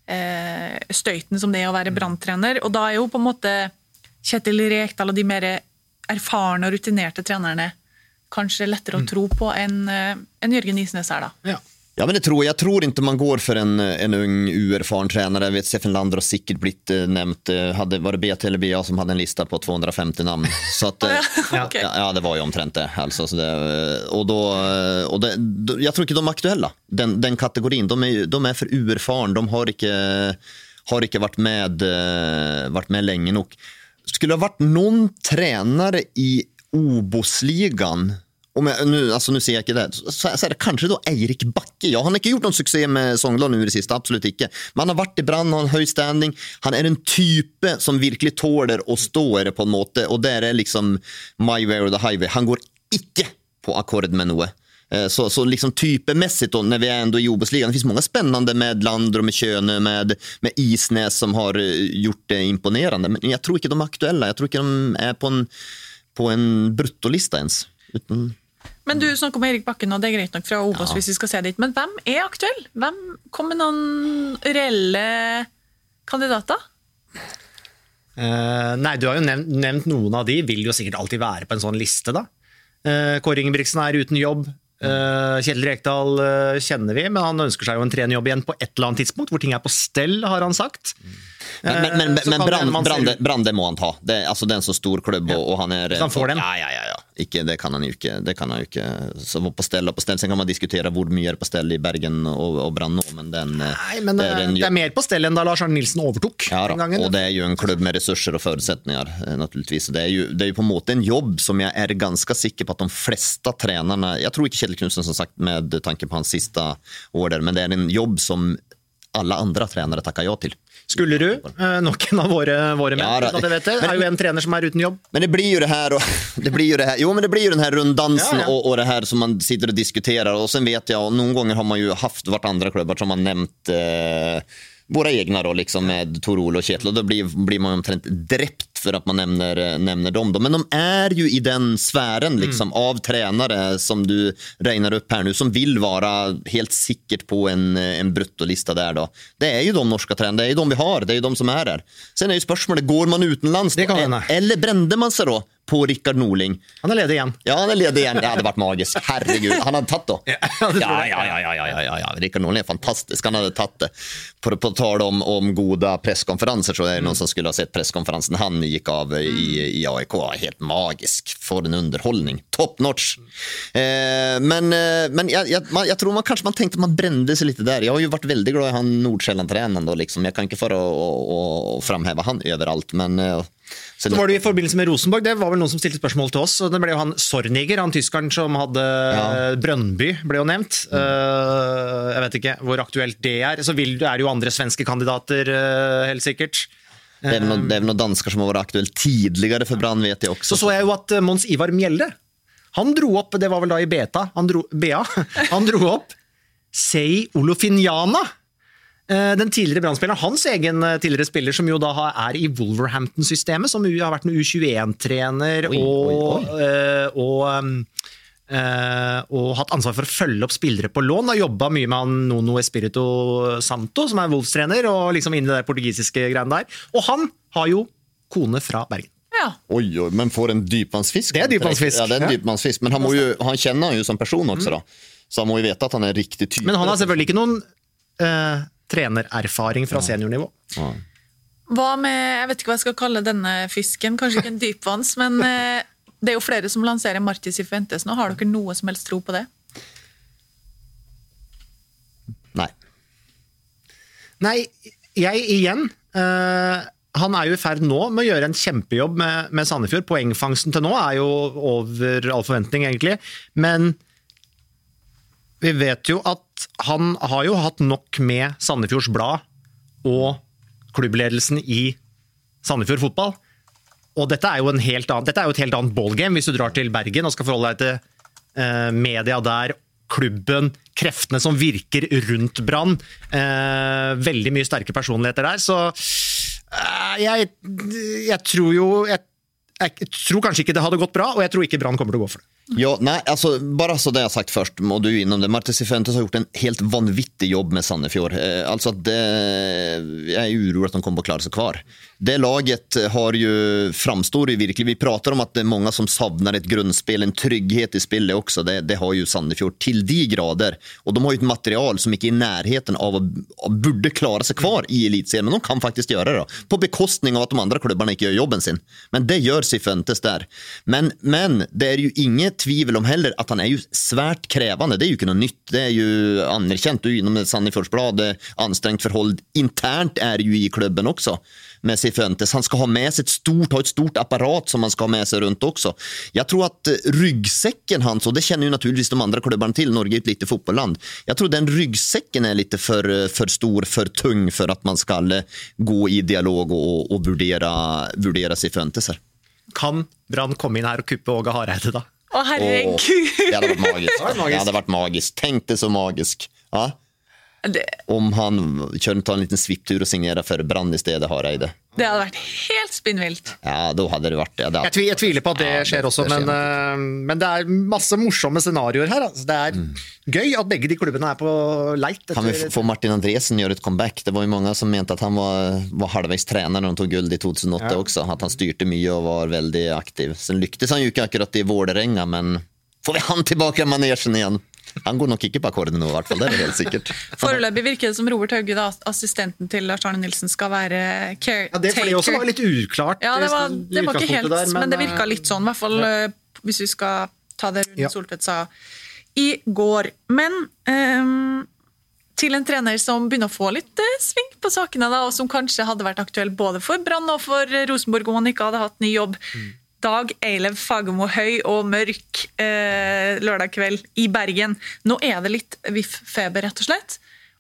eh, støyten som det er å være branntrener. Og da er jo på en måte Kjetil Rekdal og de mer erfarne og rutinerte trenerne kanskje lettere å tro på enn en Jørgen Isnes her da. Ja. Ja, men det tror jag tror inte man går för en en ung uerfaren tränare. Jag vet Stefan Lander har säkert blivit uh, nämnt uh, hade var det B T eller B A som hade en lista på tvåhundrafemtio namn så att uh, ja, okay. ja, ja det var ju omtrent det alltså så det och då och det, då, jag tror inte de är aktuella. Den den kategorin de är de är för uerfaren. De har inte har inte varit med uh, varit med länge nog. Skulle ha varit någon tränare i Obosligan. Om jeg, nu, altså, nu ser jeg ikke det, så, så er det kanskje da Eirik Bakke. Ja, han har ikke gjort noen suksess med Sogndal nu i det siste, absolutt ikke. Men han har vært i Brann, han har en høy standing. Han er en type som virkelig tåler å stå i det på en måte, og det er liksom my way or the highway. Han går ikke på akkord med noe. Så, så liksom typemessigt då, när vi är ändå i Obosligan, det finns många spännande med Lander och med Köne, med, med Isnes som har gjort det imponerande. Men jag tror inte de är aktuella. Jag tror inte de är på en, på en bruttolista ens. Utan... Men du snakker om Erik Bakken, og det er greit nok fra Obos ja. Hvis vi skal se dit. Men hvem er aktuell? Hvem kommer noen reelle kandidater? Uh, nei, du har jo nevnt, nevnt noen av de, vil jo sikkert alltid være på en sånn liste da. Uh, Kåre Ingebrigtsen er uten jobb. Uh, Kjetil Rekdal uh, kjenner vi, men han ønsker seg jo en trenerjobb igjen på et eller annet tidspunkt, hvor ting er på stell, har han sagt. Men, men, men, men brand, brande, brande må han ta. Det, altså, det er en så stor klubb, og, og han er... Så han får den? Ja, ja, ja. ja. Ikke, det kan han jo ikke. Det kan han jo ikke. Så på stell og på stell. Sen kan man diskutere hvor mye er på stell i Bergen og, og Brann nå, men den... Nei, men det er, en, det er mer på stell enn da Lars Arne Nilsen overtok. Ja, da, og det er jo en klubb med ressurser og forutsetninger, naturligvis. Det er, jo, det er jo på en måte en jobb som jeg er ganske sikker på at de fleste trenerne... Jeg tror ikke Kjetil Knudsen som sagt med tanke på hans siste år der, men det er en jobb som alle andre trenere takker ja til. Skulle du, eh, noen av våre, våre menn, ja, at jeg vet det, er jo en trener som er uten jobb. Men det blir jo det her, og, det blir jo det her, jo men det blir jo den her runddansen ja, ja. Og, og det her som man sitter og diskuterer, og sen vet jeg, og noen ganger har man jo haft vart andre klubbar som har nevnt eh, våra egna då, liksom med Tor Ole og Kjetil, og då blir, blir man omtrent drept för att man nämner, nämner dem då. Men de är ju i den sfären liksom, mm. av tränare som du regnar upp här nu som vill vara helt sikkert på en, en bruttolista där då. Det är ju de norska tränare, det är ju de vi har, det är ju de som är där. Sen är ju spörsmålet, går man utenlands det kan eller brände man sig då på Rickard Norling? Han är ledig igen. Ja, han är ledig igen. Det hade varit magiskt. Herregud, han hade tagit då. Ja, ja, ja, ja, ja, ja, ja, ja. Rickard Norling är fantastisk. Han hade tagit det. På, på tal om, om goda presskonferenser så är det mm. någon som skulle ha sett presskonferensen han gick av i, i A I K. Helt magisk. Får en underhållning. Top notch. Eh, men men jag, jag, man, jag tror man kanske man tänkte att man brände sig lite där. Jag har ju varit väldigt glad i han Nordsjælland-tränaren då liksom. Jag kan inte för att, att framhäva han överallt, men eh, så var det i forbindelse med Rosenborg, det var vel noen som stilte spørsmål til oss, og det ble jo han Sorniger, han tyskeren som hadde ja. Brøndby, ble jo nevnt. Mm. Uh, jeg vet ikke hvor aktuelt det er. Så vil, er det jo andre svenske kandidater, uh, helt sikkert. Det er vel noen, det er vel noen dansker som har vært aktuelt tidligere for Brann, vet jeg også. Så så jeg jo at Mons Ivar Mjelde, han dro opp, det var vel da i Beta, han dro, B A, han dro opp Sei Olofinjana. Den tidligere Brannspilleren, hans egen tidligere spiller, som jo da er i Wolverhampton-systemet, som har vært med U tjueen-trener og, oi, oi. Og, og, og hatt ansvar for å følge opp spillere på lån. Har jobbet mye med han Nuno Espirito Santo, som er Wolves-trener, og liksom inn i det der portugisiske greiene der. Og han har jo kone fra Bergen. Ja. Oi, oi, men får en dypvannsfisk. Det er dypvannsfisk. Ja, det er en dypvannsfisk, men han, må jo, han kjenner han jo som person også da. Så han må jo vite at han er riktig type. Men han har selvfølgelig ikke noen... Uh, trenererfaring fra seniornivå. Ja. Hva med, jeg vet ikke hva jeg skal kalle denne fisken, kanskje ikke en dypvanns, men eh, Det er jo flere som lanserer Marti Cifuentes nå. Har dere noe som helst tro på det? Nei. Nei, jeg igjen... Uh, han er jo i ferd nå med å gjøre en kjempejobb med, med Sandefjord. Poengfangsten til nå er jo over all forventning, egentlig. Men vi vet jo at han har jo hatt nok med Sandefjords Blad og klubbledelsen i Sandefjord fotball. Og dette er jo, en helt annen, dette er jo et helt annet ballgame hvis du drar til Bergen og skal forholde deg til eh, media der, klubben, kreftene som virker rundt Brann. Eh, veldig mye sterke personligheter der, så eh, jeg, jeg tror jo jeg, jeg tror kanskje ikke det hadde gått bra, og jeg tror ikke Brann kommer til å gå for det. Ja, nej, alltså, bara så det jag sagt först, och du är inom det. Marti Cifuentes har gjort en helt vanvittig jobb med Sandefjord. Eh, alltså att det, jag är orolig att de kommer att klara sig kvar. Det laget har ju framstår ju virkelig. Vi pratar om att det är många som savnar ett grundspel, en trygghet i spelet också. Det, det har ju Sandefjord till de grader. Och de har ju ett material som inte är i närheten av att, av borde klara sig kvar i elitserien. Men de kan faktiskt göra det då. På bekostning av att de andra klubbarna inte gör jobben sin. Men det gör Cifuentes där. Men, men det är ju inget tvivel om heller att han är ju svärt krävande. Det är ju inte något nytt. Det är ju anerkänt. Du inom Sandefjords Blad, ansträngt förhåll internt är ju i klubben också. Med Cifuentes. Han ska ha med sig ett stort, ha ett stort apparat som man ska ha med sig runt också. Jag tror att ryggsäcken hans, och det känner ju naturligtvis de andra klubbarna till, Norge är ett litet fotbollsland. Jag tror den ryggsäcken är lite för, för stor, för tung för att man ska gå i dialog och, och värdera, värdera Cifuentes här. Kan Brann komme inn her og kuppe Åge Hareide da? Å, herregud! Åh, det hade varit magiskt. Det hade varit magiskt. Tänk det så magisk. Ja. Det... Om han kör ta en liten svipptur och signera för Brann i stedet Hareide. Det hade varit helt spinnvilt. Ja, då hade det varit det. det jeg, tviler, jeg tviler på at det ja, skjer det, også, det skjer men, uh, men det er masse morsomme scenarioer her. Altså. Det er mm. gøy at begge de klubbene er på leit. Kan vi få Martin Andresen göra ett comeback? Det var ju många som mente att han var, var halvvägs tränare när de tog guld i tjugohundraåtta ja. Också. Att han styrte mycket och var väldigt aktiv. Sen lyckades han ju inte akkurat i Vårderänga, men får vi han tillbaka i manegen igen? Han går nok ikke på akkorden nå, i hvert fall, det er helt sikkert. Foreløpig virker det som Robert Hauge, da, assistenten til Lars Arne Nilsen, skal være caretaker. Ja, det fordi også var litt uklart. Ja, det var, det var ikke helt, der, men, men det virket litt sånn, i hvert fall ja. Hvis vi skal ta det Rune ja. Soltvedt sa i går. Men um, til en trener som begynner å få litt uh, sving på sakene, da, og som kanskje hadde vært aktuell både for Brann og for Rosenborg, om han ikke hadde hatt ny jobb. Mm. Dag Eilev Fagermo, høy og mørk eh, lørdag kveld i Bergen. Nå er det litt VIF-feber, rett og slett.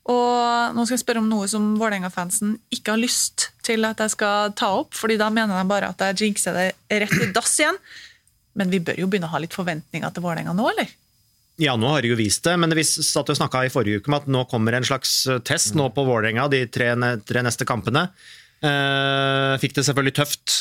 Og nå skal jeg spørre om noe som Vålerenga-fansen ikke har lyst til at jeg skal ta opp, fordi da mener jeg bare at jeg jinxer det rett i dass igjen. Men vi bør jo begynne å ha litt forventninger til Vålerenga nå, eller? Ja, nå har de jo vist det, men vi satt og snakket i forrige uke om at nå kommer en slags test nå på Vålerenga, de tre, tre neste kampene. Eh, fikk det selvfølgelig tøft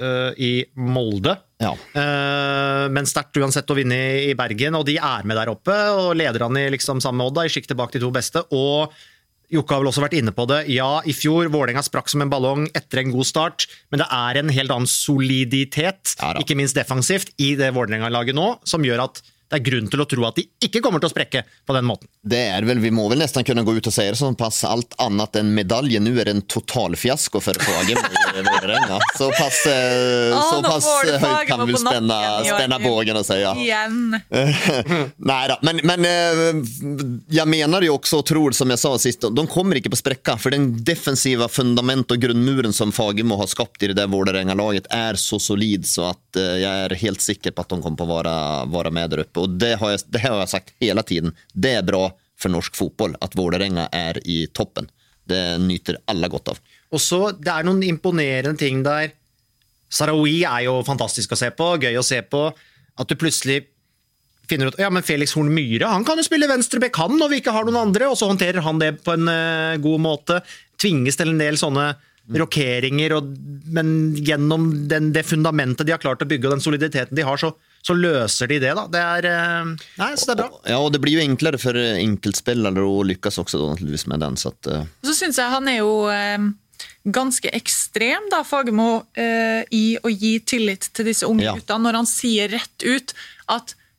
i Molde, ja. uh, men sterkt uansett å vinne i Bergen, og de er med der oppe, og leder han i liksom samme Odda, i skiktet bak de to beste, og Jokke har vel også vært inne på det, ja, i fjor, Vålerenga sprakk som en ballong etter en god start, men det er en helt annen soliditet, ja, ikke minst defensivt, i det Vålerenga-laget nå, som gjør at det er grunn til å tro at de ikke kommer til å sprekke på den måten. Det er vel, vi må vel nesten kunne gå ut og si det sånn pass allt annat enn medalje. Nu er det en totalfiasko for Fagermo i Vålerenga. Så pass, eh, oh, så pass høyt kan vi vel spänna, spänna bågen och säga. Igen. Nej då, men, men eh, jag menar ju också och tror som jag sa sist, de kommer inte på spräcka för den defensiva fundament och grundmuren som Fagermo har skapat i det där Vålerenga-laget är så solid så att eh, jag är helt säker på att de kommer på vara, vara med där uppe. Och det har, jag, det har jag sagt hela tiden. Det är bra för norsk fotboll att Vålerenga är i toppen. Det nyter alla gott av. Och så, det är någon imponerande ting där. Sarawi är ju fantastisk att se på, gøy att se på. Att du plötsligt finner ut, ja men Felix Horn Myhre, han kan ju spela vänsterback han och vi inte har någon andra och så hanterar han det på en uh, god måte. Tvinges till en del såna rokeringer, og, men gjennom den, det fundamentet de har klart å bygge og den soliditeten de har, så, så løser de det da. Det er, nei, så det er bra. Ja, og det blir jo enklere for enkeltspillere å lykkes også da, naturligvis med den. Så, at, uh... så synes jeg han er jo eh, ganske ekstrem da, Fagermo, eh, i å gi tillit til disse unge ja. Gutta, når han sier rett ut at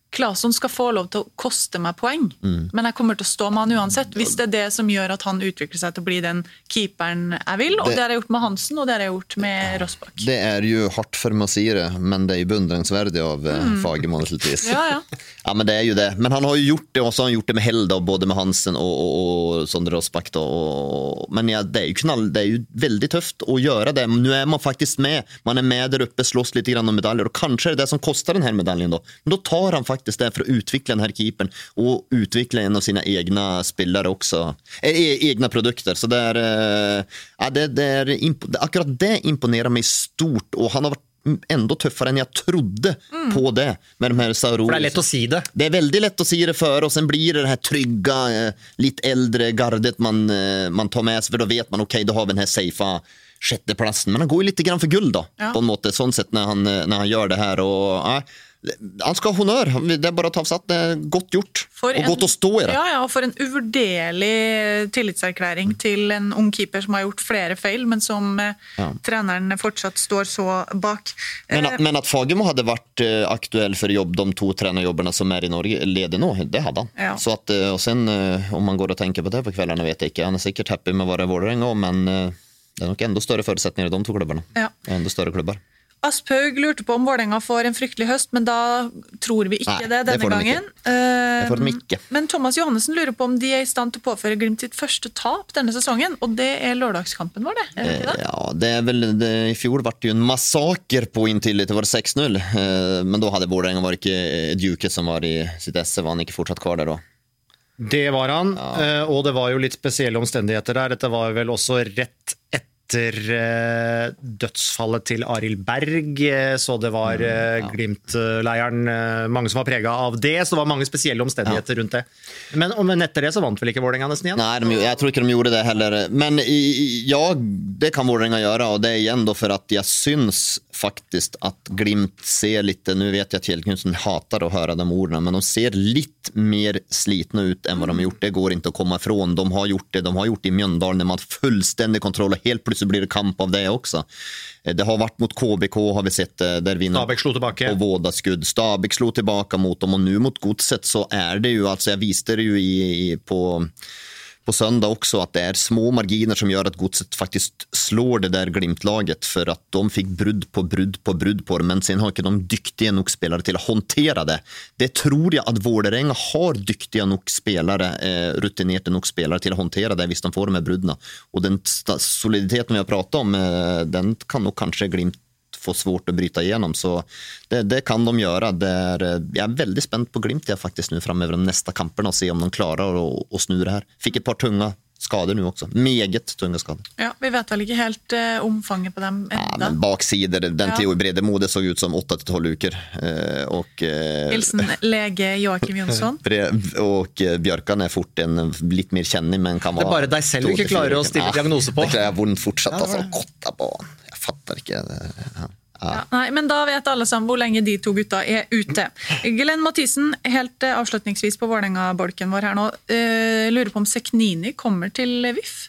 Claesson skal få lov til å koste meg poeng, mm. men jeg kommer til å stå med han uansett, hvis det er det som gjør at han utvikler seg til å bli den keeperen jeg vil, og det, det har jeg gjort med Hansen, og det har jeg gjort med Rossbakk. Det er jo hardt for meg å si det, men det er jo beundringsverdig av mm. Fagermo naturligvis. Ja, ja. Ja, men det er jo det. Men han har jo gjort det, og så har han gjort det med Helda, både med Hansen og, og, og Sondre Rossbakk. Og, men ja, det er jo knall, det er jo veldig tøft å gjøre det. Nå er man faktisk med. Man er med der oppe, slåss litt grann om medaljer, og kanskje er det det som koster den her medaljen da. Men da tar han faktisk det for å utvikle den her keeperen og utvikle en av sine egne spillere også, e egna produkter, så det er, ja, det, det er akkurat det imponerer meg stort, og han har vært enda tøffere enn jeg trodde mm. på det med de her Sauro. For det er lett å si det. Det er veldig lett å si det for, og sen blir det det her trygga, litt eldre gardet man, man tar med seg, for da vet man, ok, da har vi den her safe sjetteplassen, men han går jo litt grann for gull da, ja. På en måte, sånn sett når han, når han gjør det her, og ja, han skal ha honnør, det er bare å ta satt, det er godt gjort, for og en, godt å stå i det. Ja, ja, for en uvurderlig tillitserklæring til en ung keeper som har gjort flere feil, men som ja. Treneren fortsatt står så bak. Men at, men at Fagermo hadde vært aktuell for jobb, de to trenerjobberne som er i Norge, leder nå, det hadde han. Ja. Så at, og sen, om man går og tenker på det på kveldene, vet jeg ikke, han er sikkert happy med å være i Vålerenga, men det er nok enda større forutsetninger i de to klubberne. Ja. Enda større klubber. Asphaug lurte på om Vålerenga får en fryktelig høst, men da tror vi ikke Nei, det denne det gangen. Det får de ikke. Men Thomas Johannessen lurer på om de er i stand til å påføre Glimt sitt første tap denne sesongen, og det er lørdagskampen vår, det. Er det ikke det? Ja, det er vel, det, i fjor var det jo en massaker på inntil det var seks null, men da hadde Vålerenga var ikke Djuke som var i sitt esse, var han ikke fortsatt kvar der da. Det var han, ja. Og det var jo litt spesielle omstendigheter der. Dette var vel også rett etter etter dødsfallet til Arild Berg, så det var ja. Glimt-leiren, mange som var preget av det, så det var mange spesielle omstendigheter ja. rundt det. Men, men etter det så vant vel ikke Vålerenga nesten igjen? Nei, de, jeg tror ikke de gjorde det heller. Men ja, det kan Vålerenga gjøre, og det er igjen då for at jeg syns faktisk at Glimt ser litt, nu vet jeg at Kjell Knutsen hatar å høre de ordene, men de ser litt mer slitne ut enn hva de har gjort. Det går ikke å komme ifrån. De har gjort det, de har gjort det i Mjøndalen, de har hatt fullstendig kontroll, og helt plutselig så blir det kamp av det også. Det har vært mot K B K, har vi sett der vinner Stabæk slo tilbake. På vådaskudd. Stabæk slo tilbake mot dem, og nu mot Godset så er det jo, altså jeg viste det jo i, i, på, på søndag også, at det er små marginer som gjør at Godset faktisk slår det der Glimt-laget, for at de fikk brudd på brudd på brudd på det, men sen har ikke de dyktige nok spelare til å håndtere det. Det tror jeg at Vålerenga har dyktige nok spelare, eh, rutinerte nok spelare til å håndtere det hvis de får de her bruddene. Og den soliditeten vi har pratet om, eh, den kan nok kanskje Glimt få svårt å bryta igenom, så det, det kan de gjøre. Det er, jeg er veldig spent på Glimt jeg faktisk nu framöver de neste kampene og se om de klarer å, å snu det her. Fikk et par tunga skader nu også. Meget tunga skader. Ja, vi vet vel ikke helt uh, omfanget på dem enda. Ja, men baksider, den ja. Theo Bredemode så ut som åtta till tolv uker. Uh, og, uh, Hilsen lege Joakim Jonsson. og uh, Bjørkan er fort en litt mer kjenning, men kan være... Det er bare deg selv du ikke klarer å stille diagnose på. Det klarer jeg vondt fortsatt, ja, altså. Kotta på. Jeg fatter ikke det. Ja. Ja. Ja, nei, men da vet alle sammen hvor lenge de to gutta er ute. Glenn Mathisen, helt uh, avslutningsvis på Vålerenga-bolken vår her nå, uh, lurer på om Seknini kommer til V I F?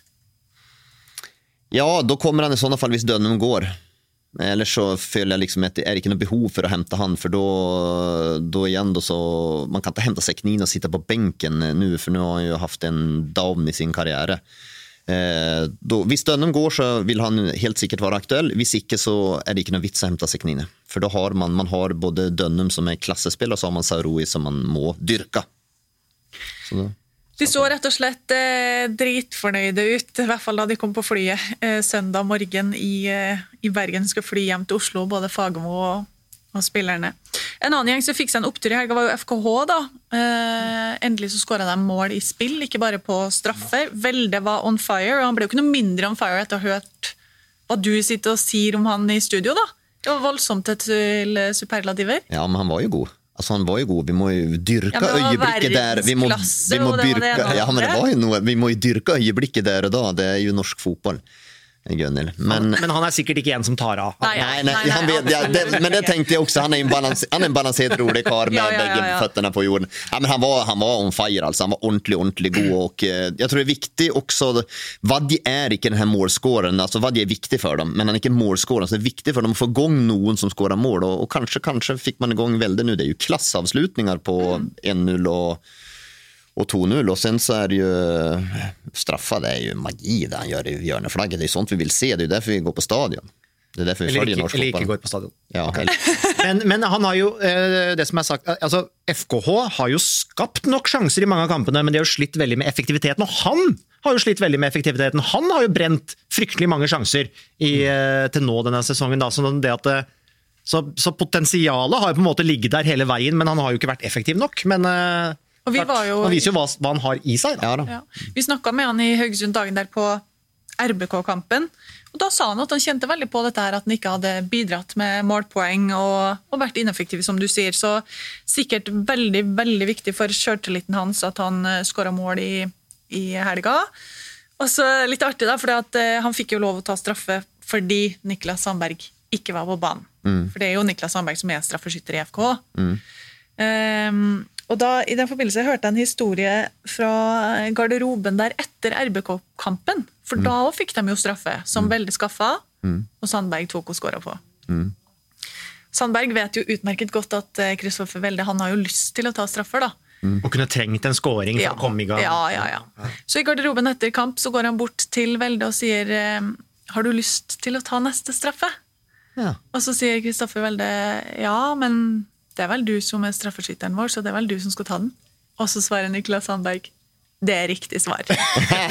Ja, da kommer han i sånne fall hvis Dønnum går. Eller så føler jeg liksom at det er ikke noe behov for å hente han, for da, da igjen da så, man kan ikke hente Seknini og sitte på benken nu, for nå har han jo haft en down i sin karriere. Eh, då, hvis Dønnum går så vil han helt sikkert være aktuell, hvis ikke så er det ikke noe vits å hente Seknini, for da har man, man har både Dønnum som er klassespiller, og så har man Sauroi som man må dyrke. Så da, de så rett og slett eh, dritfornøyde ut, i hvert fall da de kom på flyet eh, søndag morgen i, eh, i Bergen, skal fly hjem til Oslo, både Fagermo og og spillerne. En annen gjeng som fikk seg en opptur i helga var jo F K H da. Eh, endelig så skåret de mål i spill, ikke bare på straffer. Velde var on fire, og han ble jo ikke noe mindre on fire etter å ha hørt hva du sitter og sier om han i studio da. Det var voldsomt til superlativer. Ja, men han var jo god. Altså han var jo god, vi må jo dyrke ja, øyeblikket der. Vi må, vi må dyrke, ja, men det var jo noe, vi må jo dyrke øyeblikket der og da, det er jo norsk fotball. Gunnil. Men, men han er sikkert ikke en som tar av. Nei, nej, nej, han vet, ja, det, men det tänkte jag också, han är en, balans, han är en balanserad rolig karl med ja, ja, bägge ja, ja. fötterna på jorden. Ja, men han, var, han var on fire, alltså. Han var ordentlig, ordentlig god. Och, eh, jag tror det är viktigt också, Vadje är inte den här målskåren, alltså Vadje är viktig för dem, men han är inte målskåren, så det är viktigt för dem att få igång någon som skårar mål. Och, och kanske, kanske fick man igång väldigt nu, det är ju klassavslutningar på mm. en noll och och två noll, och sen så är det ju straffar, det är ju magi där han gör i hjörneflagget, det är sånt vi vill se, det är därför vi går på stadion. Det är därför vi följer norsk fotboll. Eller ikke går på stadion. Ja, okay. men, men han har jo, det som er sagt, altså F K H har jo skapt nok sjanser i mange av kampene, men de har jo slitt veldig med effektiviteten, og han har jo slitt veldig med effektiviteten. Han har jo brent fryktelig mange sjanser i, til nå denne sesongen, da, så det at det, så, så potensialet har jo på en måte ligget der hele veien, men han har jo ikke vært effektiv nok, men og vi var jo, han viser jo hva, hva han har i seg. Da. Ja, da. Ja. Vi snakket med han i Haugesund dagen der på R B K-kampen, og da sa han at han kjente veldig på dette her, at han ikke hadde bidratt med målpoeng og, og vært ineffektiv, som du sier. Så sikkert veldig, veldig viktig for selvtilliten hans at han skåret mål i, i helga. Og så litt artig da, for han fikk jo lov å ta straffe fordi Niklas Sandberg ikke var på banen. Mm. For det er jo Niklas Sandberg som er straffeskytter i F K H. Mm. Um, og da, i den forbindelse, hørte jeg en historie fra garderoben der etter R B K-kampen, for mm. da fikk de jo straffe, som mm. veldig skaffet, mm. og Sandberg tok og skåret på. Mm. Sandberg vet jo utmerket godt at Kristoffer Welde, han har jo lyst til å ta straffer da. Mm. Og kunne trengt en scoring for ja. å komme i gang. Ja, ja, ja. Så i garderoben etter kamp så går han bort til Welde og sier, har du lyst til å ta neste straffe? Ja. Og så sier Kristoffer Welde, ja, men det er vel du som er straffeskytteren vår, så det er vel du som skal ta den. Og så svarer Niklas Sandberg, det er riktig svar. Det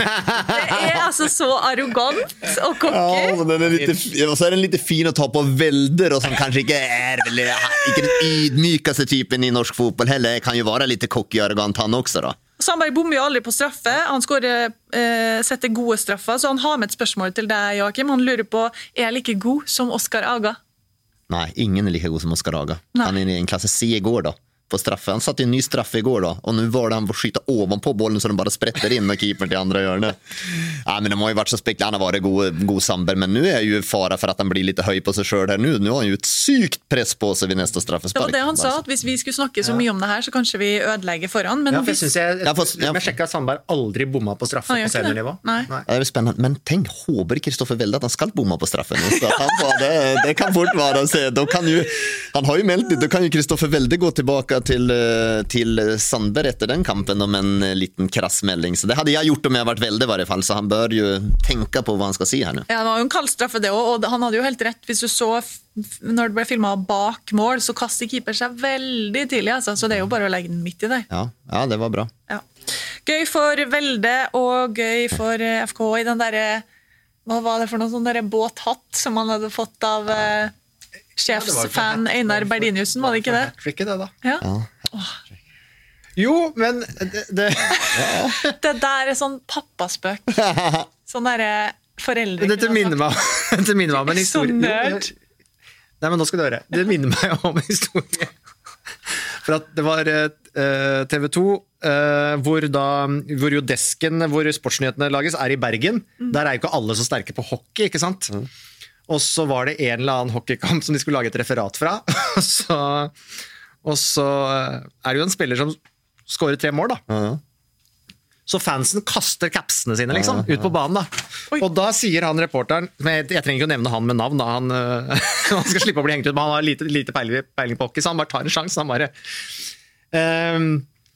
er altså så arrogant og kokker. Ja, men den er lite, og så er den lite fin å ta på Velder, og som kanskje ikke er vel, ikke den ydmykaste typen i norsk fotboll heller, kan jo være lite kokkig og arrogant han også da. Sandberg bommer jo aldri på straffe, han skårer, eh, setter gode straffer, så han har med et spørsmål til deg, Joachim. Han lurer på, er jeg like god som Oskar Aga? Nej, ingen är lika god som Oskar Aga. Nej. Han är i en klass C igår då. På straffen. Han satt i en ny straff igår då. Och nu var det han får skjuta ovanpå bollen så den bara sprätter in och keeper till andra hörnet. Ja, men de har ju varit så spekla. Han har varit god, god Sandberg. Men nu är ju fara för att han blir lite höj på sig själv här nu. Nu har han ju ett sykt press på sig vid nästa straffespark. Det var det han sa, att hvis vi skulle snakke så mye om det här så kanske vi ödelägger foran. Men ja, hvis... synes jeg, jeg, jeg, jeg sjekker at Sandberg aldri bomma på straffe på seniornivå. Nei. Nei. Ja, det är spännande. Men tänk, håber Kristoffer Welde att han ska bomma på straffen. Så han bara, det, det kan fort vara så. Då kan ju, han har ju meldt det. Då kan ju Kristoffer Welde gå tillbaka till till Sandberg efter den kampen om en liten krassmelding. Så det hade jag gjort om jag varit Welde i varje fall. Så han bör ju tänka på vad han ska se här nu. Ja, det var jo en kall straffe det også, og han hadde jo helt rett. Hvis du så, når det ble filmet bak mål, så kaster keeper seg veldig tidlig. Altså. Så det er jo bare å legge den midt i der. Ja, ja det var bra. Ja. Gøy for Welde, og gøy for F K i den der, hva var det for noen sånn der båthatt som han hadde fått av uh, sjefsfan Einar Berdiniussen, var det ikke det? Ikke det da. Ja. Ja. Åh. Jo, men det, det... det der er sånn pappaspøk. Sånn der foreldre. Dette minner meg, dette minner meg om en historie. Så nerd. Nei, men nå skal du høre. Det minner meg om en historie. For at det var uh, T V to, uh, hvor, da, hvor jo desken, hvor sportsnyhetene lages, er i Bergen. Mm. Der er jo ikke alle så sterke på hockey, ikke sant? Mm. Og så var det en eller annen hockeykamp som de skulle lage et referat fra. så... Og så er det jo en spiller som skårer tre mål da. Uh-huh. Så fansen kaster kapsene sine liksom, uh-huh. ut på banen da. Oi. Og da sier han reporteren, jeg, jeg trenger ikke å nevne han med navn da, han, han skal slippe å bli hengt ut, men han har lite, lite peiling, peiling på hockey, så han bare tar en sjans, han bare... Um,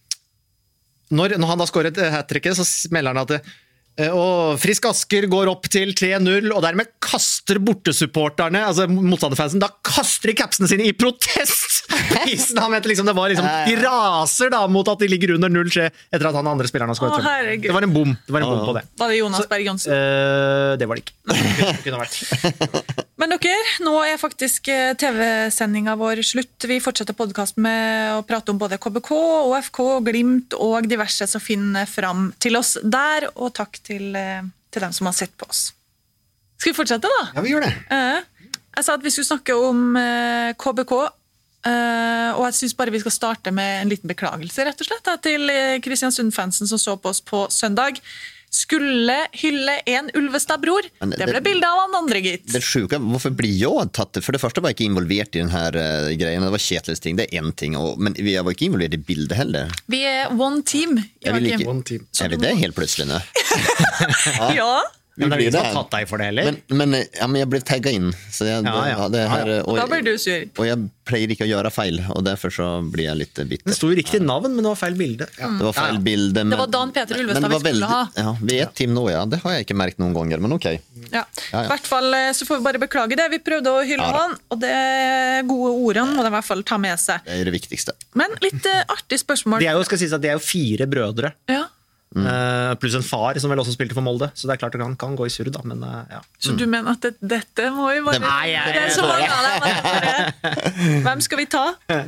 når, når han da skårer et hat-tricket, så melder han at det, og Frisk Asker går opp til tre null, og dermed kaster bortesupporterne, altså motstanderfansen, da kaster de kapsene sine i protest. Han mente liksom, det var liksom, de raser da mot at de ligger under null tre etter at han andre spilleren har skåret. Å, det var en bom, det var en bom på det. Var det Jonas Berg Jonsson? Uh, det var det ikke. Det kunne vært. Men dere, nå er faktisk T V-sendingen vår slutt. Vi fortsetter podcast med å prate om både K B K, O F K, Glimt og diverse som finner fram til oss der, og takk til, til dem som har sett på oss. Skal vi fortsette da? Ja, vi gjør det. Uh, jeg sa at vi skulle snakke om uh, K B K, uh, og jeg synes bare vi skal starte med en liten beklagelse, rett og slett, da, til Kristiansund-fansen som så på oss på søndag. skulle hylle en Ulvestad-bror. Det, det ble bildet av han andre, gitt. Det sjuka, hvorfor blir jeg tatt? For det første var jeg ikke involvert i den her uh, greien. Det var Kjetels ting, det er en ting. Og, men jeg var ikke involvert i bildet heller. Vi er one team. Jeg vil ikke, One team. er vi det helt plutselig nå? Ja. ja. Men det er blir ingen som det. har tatt deg for det heller. Men, men, ja, men jeg ble tagget inn. Så jeg, Ja, ja. det her, og, Da blir du sur. og jeg pleier ikke å gjøre feil, og derfor så blir jeg litt bitter. Det sto jo riktig navn, men det var feil bilde. Ja. Det var feil bilde. Men, Det var Dan Peter Ulvestad men det var vi skulle veldig- ha. Ja, vi er et team nå, ja. Det har jeg ikke merkt noen ganger, men ok. Ja. Ja, ja. I hvert fall eh, så får vi bare beklage det. Vi prøvde å hylle Ja, da. han, og det gode ordene må de i hvert fall ta med seg. Det er det viktigste. Men litt eh, artig spørsmål. De er jo, skal sies at de er jo fire brødre, Ja. eh, pluss en far som vel også spilte for Molde, så det er klart det kan, kan gå i surr da, men eh, ja. Så du mener at det, dette må vi bare... Det- Nei, jeg- det er så mange av dem. at bare- Hvem skal vi ta?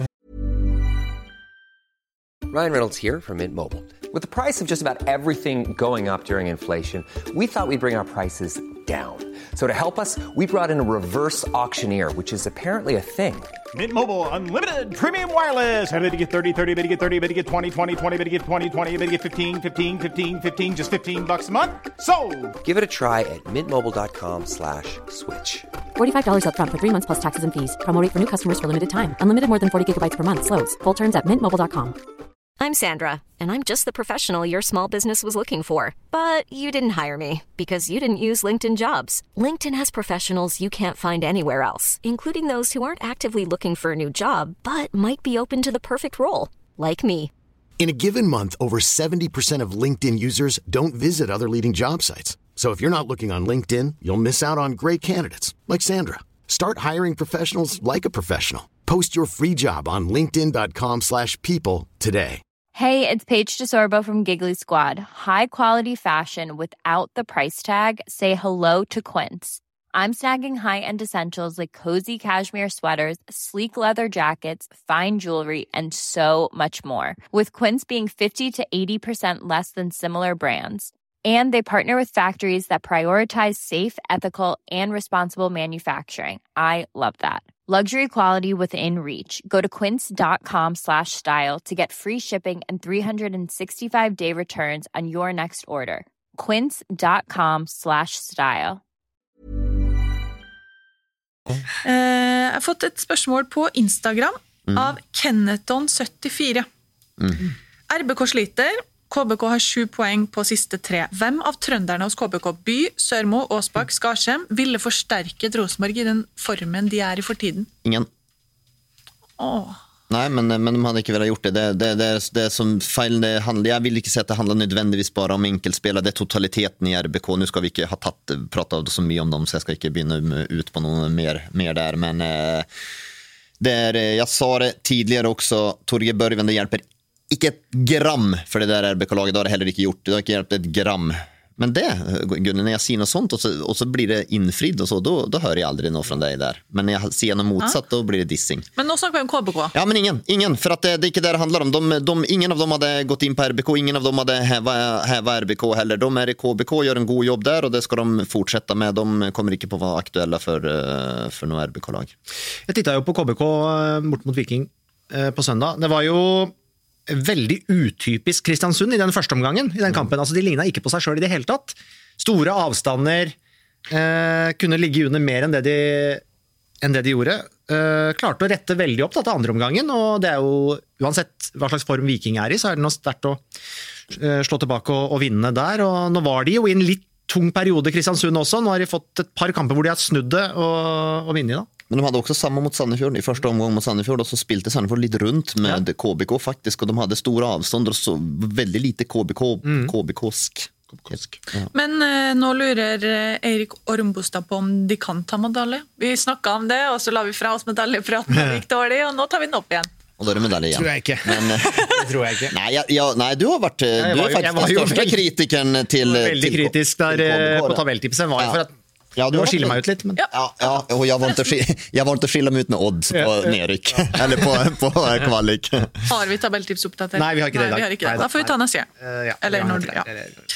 Ryan Reynolds here from Mint Mobile. With the price of just about everything going up during inflation, we thought we'd bring our prices down. So to help us, we brought in a reverse auctioneer, which is apparently a thing. Mint Mobile Unlimited Premium Wireless. How to get thirty, thirty, how to get thirty, how to get twenty, twenty, twenty, how to get twenty, twenty, how to get fifteen, fifteen, fifteen, fifteen, just fifteen bucks a month? Sold! Give it a try at mintmobile.com slash switch. forty-five dollars up front for three months plus taxes and fees. Promo rate for new customers for limited time. Unlimited more than forty gigabytes per month. Slows full terms at mint mobile dot com. I'm Sandra, and I'm just the professional your small business was looking for. But you didn't hire me because you didn't use LinkedIn Jobs. LinkedIn has professionals you can't find anywhere else, including those who aren't actively looking for a new job, but might be open to the perfect role, like me. In a given month, over seventy percent of LinkedIn users don't visit other leading job sites. So if you're not looking on LinkedIn, you'll miss out on great candidates like Sandra. Start hiring professionals like a professional. Post your free job on linkedin dot com slash people today. Hey, it's Paige DeSorbo from Giggly Squad. High quality fashion without the price tag. Say hello to Quince. I'm snagging high-end essentials like cozy cashmere sweaters, sleek leather jackets, fine jewelry, and so much more. With Quince being fifty to eighty percent less than similar brands. And they partner with factories that prioritize safe, ethical, and responsible manufacturing. I love that. Luxury quality within reach. Go to quince.com slash style to get free shipping and three sixty-five day returns on your next order. Quince.com slash style. Eh, jeg har fått et spørsmål på Instagram Mm. av Kenneton syttifire. Mm. R B K sliter. K B K har sju poeng på siste tre. Hvem av trønderne hos K B K, By, Sørmo, Åsbakk, Skarsheim, ville forsterket Rosenborg i den formen de er i for tiden? Ingen. Åh. Nej, men, men de hade inte velat gjort det. Det, det, det, det som feil, det handlar, jag vill inte säga att det handlar nödvändigtvis bara om enkelspelare. Det är totaliteten i R B K. Nu ska vi inte ha tatt, pratat så mycket om dem, så jag ska inte begynna ut på något mer, mer där. Men eh, det är, jag sa det tidigare också, Torge Børven, det hjälper ikke et gram for det der R B K-laget. Det har det heller ikke gjort. Det har ikke hjulpet et gram. Men det, Gunnar, når jeg sier noe sånt, og så, og så blir det innfridd, og så, då, då hører jeg aldri noe fra deg der. Men når jeg sier noe motsatt, ja. Då blir det dissing. Men nå snakker vi om K B K. Ja, men ingen. Ingen, for at det, det er ikke det det handler om. De, de, ingen av dem hadde gått inn på R B K, ingen av dem hadde hevet R B K heller. De er i K B K, gjør en god jobb der, og det skal de fortsette med. De kommer ikke på å være aktuelle for, for noe R B K-lag. Jeg tittet jo på K B K bort mot Viking på søndag. Det var jo veldig utypisk Kristiansund i den første omgangen i den kampen. Altså, de lignet ikke på seg selv i det hele tatt. Store avstander, eh, kunne ligge under mer enn det de, enn det de gjorde. Eh, klarte å rette veldig opp da, til andre omgangen, og det er jo, uansett hva slags form Viking er i, så er det noe sterkt å eh, slå tilbake og, og vinne der. Og nå var de jo i en litt tung periode Kristiansund også. Nå har de fått et par kamper hvor de har snudd det og, og vunnet da. Men de hade också samma mot Sandefjord i första omgången mot Sandefjord, och så spilte Sandefjord lite runt med ja. K B K faktiskt, och de hade stora avstånd och så väldigt lite K B K mm. K B K-sk. Ja. Men eh, nå lurer Eirik Ormbostad på om de kan ta medalje. Vi snakket om det, og så la vi fra oss medaljepraten, det gikk dårlig, og nå tar vi den opp igjen. Och då är det medalj igen. Tror jag inte. Men, det tror jag inte. Nej, jag, jag, nej, du har varit du jag var, är faktiskt den största kritikern till väldigt till, kritisk där till på tabelltipsen var ja. för att Ja, du var skilja mig ut lite men ja, ja och jag var inte jag var inte skilja mig ut med odds på ja. Nedryck ja. eller på på kvalik. Har vi tabelltips uppdaterat? Nej, vi har inte det. Nej, vi har inte det. Da får vi ta nästa igen. Uh, ja, eller når ja.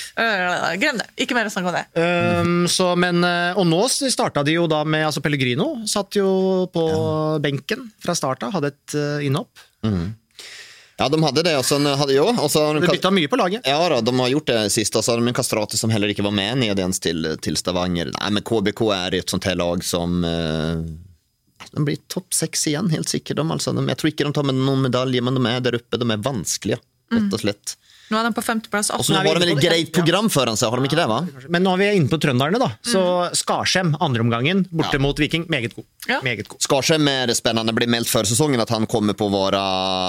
Uh, glem det. Ikke mer å snakke om det. Um, så men og nå startet de jo da med altså Pellegrino satt jo på ja. benken fra starten, hadde et uh, innhopp. Mm. Ja, de hade det och sen hade jag och så de bytte mye på laget. Ja då, de har gjort det sist och så hade de en Kastrati som heller inte var med ned ens till till Stavanger. Nej, men K B K är ett sånt här lag som eh, de blir topp sex igen helt sikkert de alltså. De, jag tror inte de tar med någon medalj men de är där uppe, de är vanskliga rätt och slett. Nå er de på femteplass. Og så var det vel et greit program før han, så har de ikke det, va? Men nå er vi inne på trønderne da. Så Skarsheim, andre omgangen, borte ja. mot Viking, meget god. Ja. Meget god. Skarsheim er det spennende. Det blir meldt før sesongen at han kommer på å være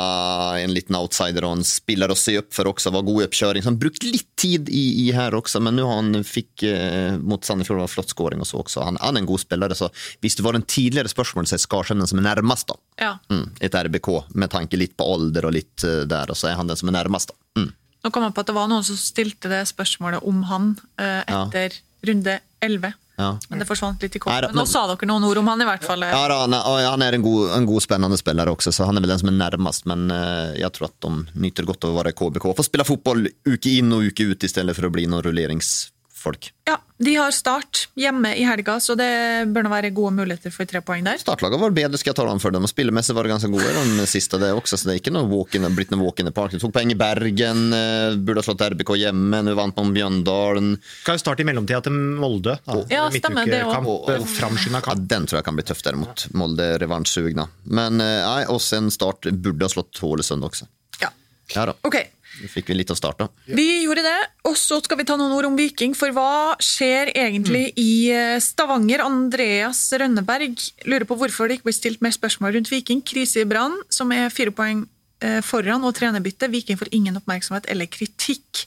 en liten outsider og en spiller å se opp for også, var god i oppkjøring. Så han brukte litt tid i, i her også, men nå har han fikk eh, mot Sandefjord var flott scoring og så også. Han, han er en god spiller, så hvis det var en tidligere spørsmål, så er Skarsheim den som er nærmest da. Ja. Mm, et R B K, med tanke litt på alder og litt uh, der, og så er han den som er nærmest da. Mm. Nå kom jeg på at det var noen som stilte det spørsmålet om han eh, etter ja. runde elleve. Ja. Men det forsvant litt i kort. Men nå sa dere noen ord om han i hvert fall. Ja, da, han er en god, en god spennende spiller også, så han er vel den som er nærmest, men uh, jeg tror at de nyter godt av å være i K B K. Få spille fotball uke inn og uke ut i stedet for å bli noen rulleringsfolk. Ja, de har start hjemme i helga, så det bør nå være gode muligheter for tre poeng der. Startlaget var bedre, skal jeg ta dem for dem, og spillemessig var det ganske gode de siste det også, så det er ikke noe walk-in, det har blitt noe walk-in i park. De tok poeng i Bergen, burde ha slått R B K hjemme, nå vant man Bjørndalen. Kan jo starte i mellomtida til Molde. Da. Ja, stemmer det også. Ja, den tror jeg kan bli tøff der mot Molde, revansjsugna. Men nei, også en start burde ha slått Hålesund også. Ja. Ja da. Ok. Vi fikk vi litt å starte. Vi gjorde det, og så skal vi ta noen ord om Viking, for hva skjer egentlig mm. i Stavanger? Andreas Rønneberg lurer på hvorfor det ikke blir stilt mer spørsmål rundt Viking. Krise i Brann, som er fire poeng foran, og trenerbytte. Viking får ingen oppmerksomhet eller kritikk.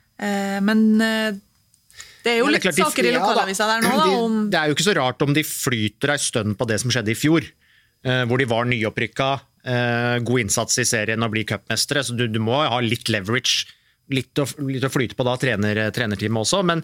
Men det er jo litt klart, saker i lokalavisa der nå. Da, om... Det er jo ikke så rart om de flyter en stund på det som skjedde i fjor, hvor de var nyopprykka, Uh, god innsats i serien og bli cupmestere, så du, du må ha litt leverage, litt å, litt å flyte på da, trener, trenerteamet også, men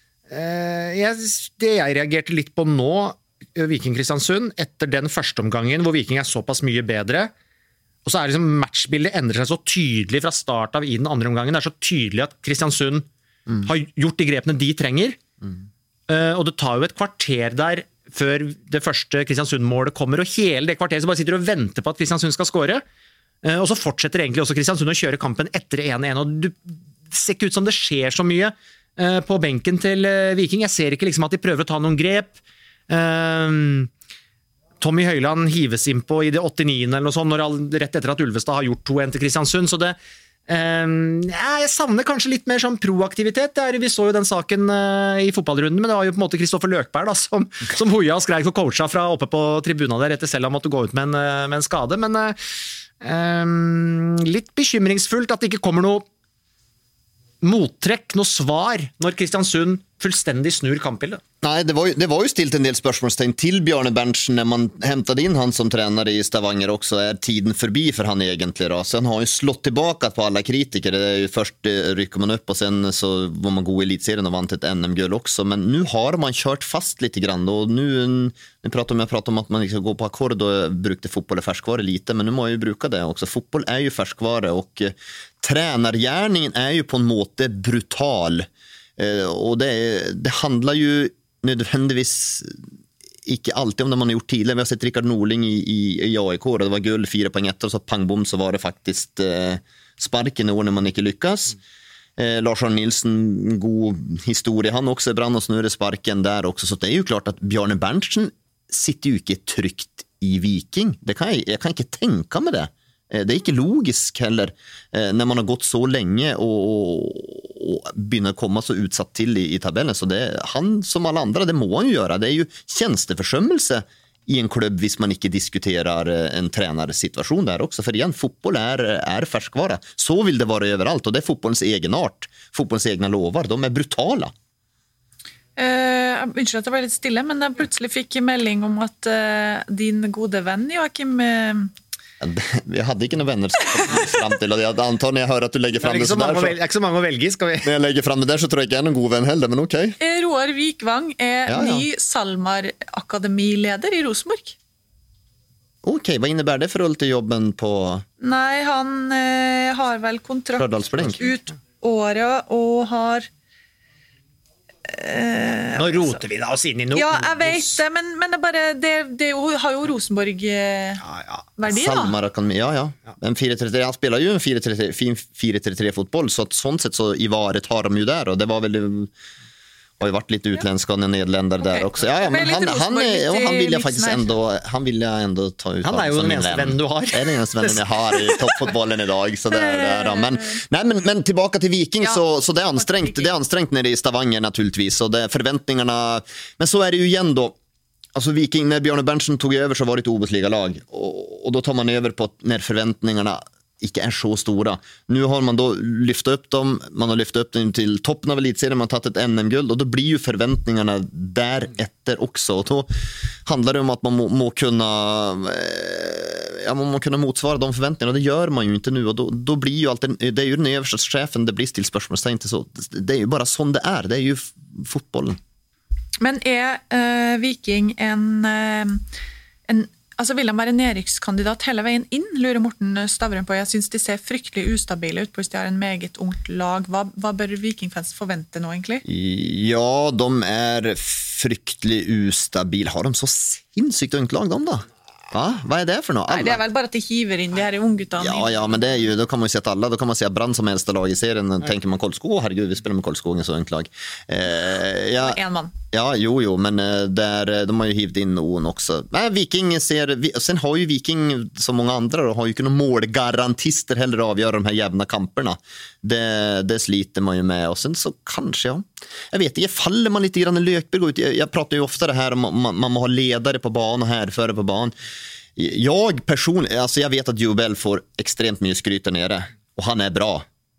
uh, jeg, det jeg reagerte litt på nå, Viking Kristiansund, etter den første omgangen, hvor Viking er såpass mye bedre, og så er liksom matchbildet endrer seg så tydelig fra start av i den andre omgangen, det er så tydelig at Kristiansund mm. har gjort de grepene de trenger, mm. uh, og det tar jo et kvarter der før det første Kristiansund-målet kommer, og hele det kvarteret så bare sitter og venter på at Kristiansund skal skåre. Og så fortsetter egentlig også Kristiansund å kjøre kampen etter en en, og det ser ikke ut som det skjer så mye på benken til Viking. Jeg ser ikke liksom at de prøver å ta noen grep. Tommy Høiland hives inn på i det åttiniende eller noe sånt, når rett etter at Ulvestad har gjort to en til Kristiansund, så det Um, ja, jeg savner kanskje litt mer sånn proaktivitet. Er, vi så jo den saken uh, i fotballrunden, men det var jo på en måte Kristoffer Løkberg da, som, som hoia og skreik og coacha fra oppe på tribuna der etter selv han måtte gå ut med en, uh, med en skade, men uh, um, litt bekymringsfullt at det ikke kommer noe mottrekk, noe svar når Kristiansund fullstendig snur kampbildet. Nej, det var, ju, det var ju stilt en del spørsmålstegn till Bjarne Berntsen när man hämtade in han som tränare i Stavanger också. Är tiden förbi för han egentligen då? Sen har han ju slått tillbaka på alla kritiker. Det är ju först rycker man upp och sen så var man god i elitserien och vann ett N M-guld också. Men nu har man kört fast lite grann och nu, nu pratar jag pratar om att man ska gå på akkord och brukte fotboll och färskvara lite, men nu må jag ju bruka det också. Fotboll är ju färskvara och eh, tränargärningen är ju på en måte brutal. Eh, och det, det handlar ju nødvendigvis ikke alltid om det man har gjort tidligere. Vi har sett Rickard Norling i, i, i A I K, og det var gull, fire poeng etter, og så pang bom, så var det faktisk eh, sparken i år når man ikke lykkes. Eh, Lars Arne Nilsen, god historie, han også er brann og snurre sparken der også, så det er jo klart at Bjarne Berntsen sitter jo ikke trygt i Viking. Det kan jeg, jeg kan ikke tenke med det. Det er ikke logisk heller når man har gått så lenge og, og begynner å komme så utsatt til i, i tabellen. Så det, han som alle andre, det må han jo gjøre. Det er jo tjenesteforsømmelse i en klubb hvis man ikke diskuterer en trenersituasjon der også. For igjen, fotboll er, er ferskvara. Så vil det være overalt, og det er fotbollens egen art. Fotbollens egne lover, de er brutale. Uh, unnskyld at det var litt stille, men jeg plutselig fikk melding om at uh, din gode venn Joakim uh, Jeg hadde ikke noen venner fram til, og jeg antar når jeg hører at du legger frem det, det, det der, så, det er ikke så mange å velge, skal vi? Når jeg legger frem det der, så tror jeg ikke jeg er noen god venn heller, men ok. Roar Vikvang er ja, ja. ny Salmar Akademileder i Rosenborg. Ok, hva innebærer det forhold til jobben på... Nei, han eh, har vel kontrakt ut året, og har eh, Nå roter vi da oss inn i noe. Ja, jeg vet det, men, men det, bare, det, det har jo Rosenborg-verdi, ja, ja. da. Salmar Akademi, ja, ja. En fire tre tre, han spelar ju en fire tre tre, fin fire tre tre-fotboll, så att sånt sett så ivaretar de ju där, och det var väl... har ju varit lite utländska och nederländare okay. där också. Ja, ja, men han, han, är, och han vill jag faktiskt ändå, han vill jag ändå ta ut. Han är ju den eneste vän du har. Det är den eneste vännen jag har i toppfotbollen idag, så där, där men nej men men tillbaka till Viking, ja. så så det är ansträngt, det är ansträngt när det är i Stavanger naturligtvis, och det förväntningarna, men så är det ju igen då. Alltså Viking, när Björn Berntsen tog över så var det ett obesliga lag, och, och då tar man över på när förväntningarna inte är så stora. Nu har man då lyft upp dem, man har lyft upp dem till toppen av elitserien, man har tagit ett N M-guld, och då blir ju förväntningarna därefter också, och då handlar det om att man må, må kunna ja, man må kunna motsvara de förväntningarna, och det gör man ju inte nu, och då, då blir ju alltid, det är ju den översta chefen det blir till spörsmålstegn till, så det är ju bara sån det är, det är ju fotbollen. Men är uh, Viking en, uh, en altså vil han være nedrykkskandidat hele veien inn, lurer Morten Stavren på. Jeg synes de ser fryktelig ustabile ut, hvis de har en meget ungt lag. Hva, hva bør Vikingfans forvente nå egentlig? Ja, de är fryktelig ustabile. Har de så sinnssykt ungt lag, de da? Va? Vad är det för något? Nej, det är väl bara att de hiver in det här i unggutarna. Ja, ja, men det är ju, då kan man ju se att alla, då kan man se att Brand som äldsta lag i serien, ja. Tänker man Kolskog, herregud, vi spelar med Kolskog, så ungt lag. Eh, ja, en man. Ja, jo, jo, men där, de har ju hivt in on också. Nej, Viking ser, sen har ju Viking som många andra då, har ju kunnat målgarantister heller avgöra de här jävla kamperna. Det, det sliter man ju med, och sen så kanske, ja, jag vet inte, faller man lite grann i Lökberg ut. Jag, jag pratar ju ofta det här om man, man har ledare på banan och härförare på banan. Jag personligen, alltså jag vet att Joe Bell får extremt mycket skryt där nere, och han är bra.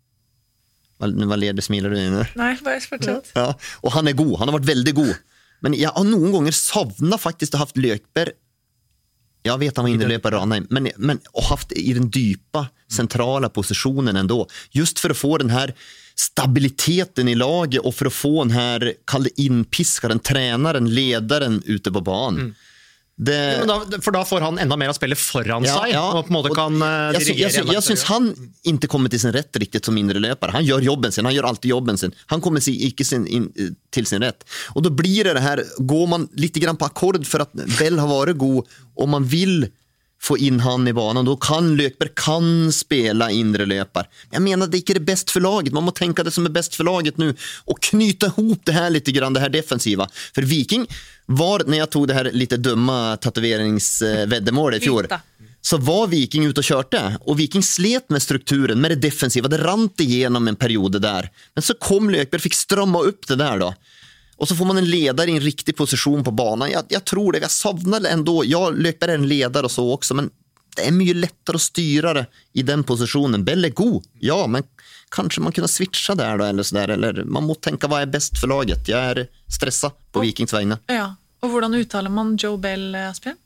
Nu var leder smilar du nu? Nej, bara fortsätt. Ja, och han är god, han har varit väldigt god. Men jag har någon gånger savnat faktiskt att ha haft Lökberg. Jag vet att han var innerlöpare Ranheim, men men och haft i den djupa centrala positionen ändå, just för att få den här stabiliteten i laget, och för att få den här kall inpiskaren, tränaren, ledaren ute på banan. Mm. Det... Ja, men da, for da får han enda mer å spille foran ja, sig, ja. och på måte kan uh, jag, dirigera. Jag, jag, jag syns han inte kommer till sin rätt riktigt som inre löpare. Han gör jobben sin, han gör alltid jobben sin. Han kommer sig inte sin, in, till sin rätt. Och då blir det det här, går man lite grann på akkord för att Bell har varit god, och man vill få in han i banan, då kan Lökberg kan spela inre löpare. Jag menar, det är inte det bäst för laget. Man måste tänka det som är bäst för laget nu, och knyta ihop det här lite grann, det här defensiva. För Viking var, när jag tog det här lite dumma tatueringsveddemålet i fjol, så var Viking ute och körde, och Viking slet med strukturen, med det defensiva. Det rant igenom en period där. Men så kom Lökberg, fick strömma upp det där då. Och så får man en ledare i en riktig position på banan. Jag, jag tror det, jag savnar ändå. Jag Lökberg är en ledare och så också, men det är mycket lättare att styra det i den positionen. Bell är god, ja, men kanske man kunde switcha där då, eller så där, eller man måste tänka vad är bäst för laget. Jag är stressad på Vikings vägnar. Ja, och hur uttalar man Joe Bell, Asbjørn?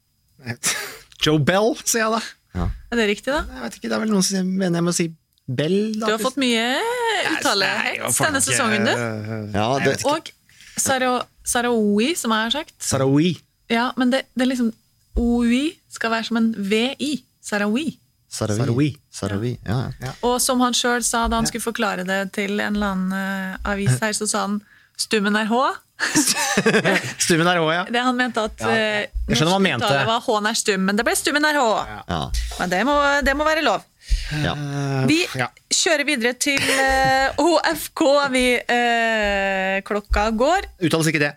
Joe Bell, säger jag då. Ja. Är det riktigt då? Jag vet inte, det är väl någon som menar med att säga Bell då. Du har fått mycket uttale denne säsongen du. Ja, det... Och Sara, Sarawi, som jag har sagt. Sarawi. Ja, men det, det är liksom O I ska vara som en V I. Sarawi. Sarawi. Sarawi, ja. ja. Och som han själv sa då han skulle förklara det till en eller annan uh, avis här, så sa han stummen är H. Stummen är H, ja. Det han mente att ja. Jag skjønner vad han mente. Det var H när stum, men det blev stummen är H. Ja. Men det må, det må vara lov. Ja. Vi ja. kör vidare till uh, H F K. Vi, uh, klocka går. Uttales inte det.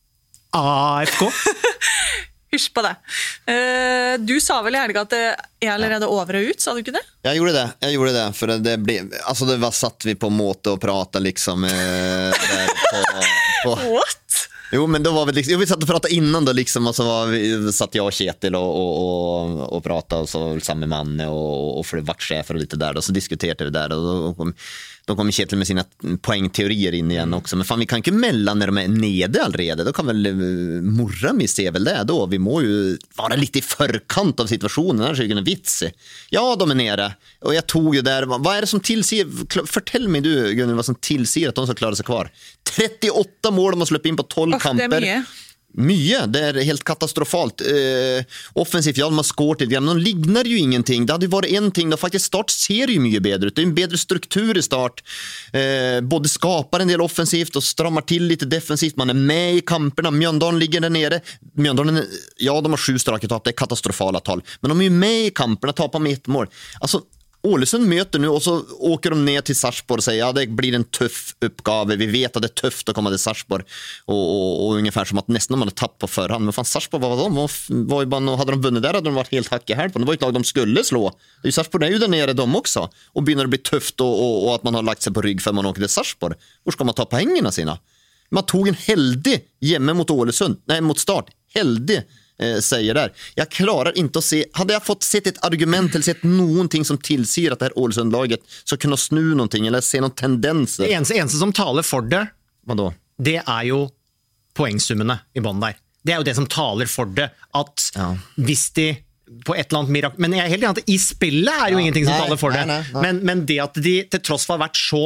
A F K. Husk på det. Uh, du sa väl i helgen att det är allerede over och ut, sa du inte det? Jag gjorde det, jag gjorde det, för det blev, alltså det var satt vi på måte och prata liksom eh, där på, på. What? Jo, men då var vi liksom, jo, vi satt och pratade innan då liksom, och så var vi, satt jag och Kjetil och, och, och, och pratade, och så samma man och, och för vaktchefer och lite där, och så diskuterade vi där, och då kom, då kom Kjetil med sina poängteorier in igen också, men fan, vi kan inte mellan när de är nede allredan, då kan väl uh, morra mig se väl det då, vi må ju vara lite i förkant av situationen, annars är det en vits. Ja, de är nere, och jag tog ju där, vad är det som tillser, förtäll mig du Gunnel, vad som tillser att de ska klara sig kvar. trettioåtta mål de har släppt in på tolv kamper. Mye, det är helt katastrofalt. Eh, offensivt, ja, de har skåret lite grann, men de lignar ju ingenting. Det hade ju varit en ting, då faktiskt start ser ju mycket bättre ut. Det är en bättre struktur i start. Eh, både skapar en del offensivt och stramar till lite defensivt. Man är med i kamperna. Mjøndalen ligger där nere. Mjøndalen, ja, de har sju straka tap, det är katastrofala tal. Men de är ju med i kamperna, tapar med ett mål. Alltså, Ålesund möter nu och så åker de ner till Sarpsborg och säger ja, det blir en tuff uppgave. Vi vet att det är tufft att komma till Sarpsborg och, och, och ungefär som att nästan de hade tappat på förhand. Men fan, Sarpsborg, vad var de? Var, var ju bara, hade de vunnit där hade de varit helt hackig här på. Det var ju ett lag de skulle slå. Sarpsborg är ju där nere de också. Och börjar det bli tufft och, och, och att man har lagt sig på rygg för man åker till Sarpsborg. Var ska man ta poängerna sina? Man tog en heldig hjemme mot Ålesund. Nej, mot Start. Heldig säger där. Jag klarar inte att se, hade jag fått sett ett argument eller sett någonting som tillser att det här Ålesund-laget ska kunna snu någonting eller se någon tendenser. Det eneste, eneste som taler for det, Hva da? Det er jo poengsummene i bånn der. Det er jo det som taler for det, at ja. Hvis de på et eller annet mirakel, men jeg er helt enig at i spillet er jo ja. Ingenting som nei, taler for det, nei, nei, nei. Men, men det at de til tross for å ha vært så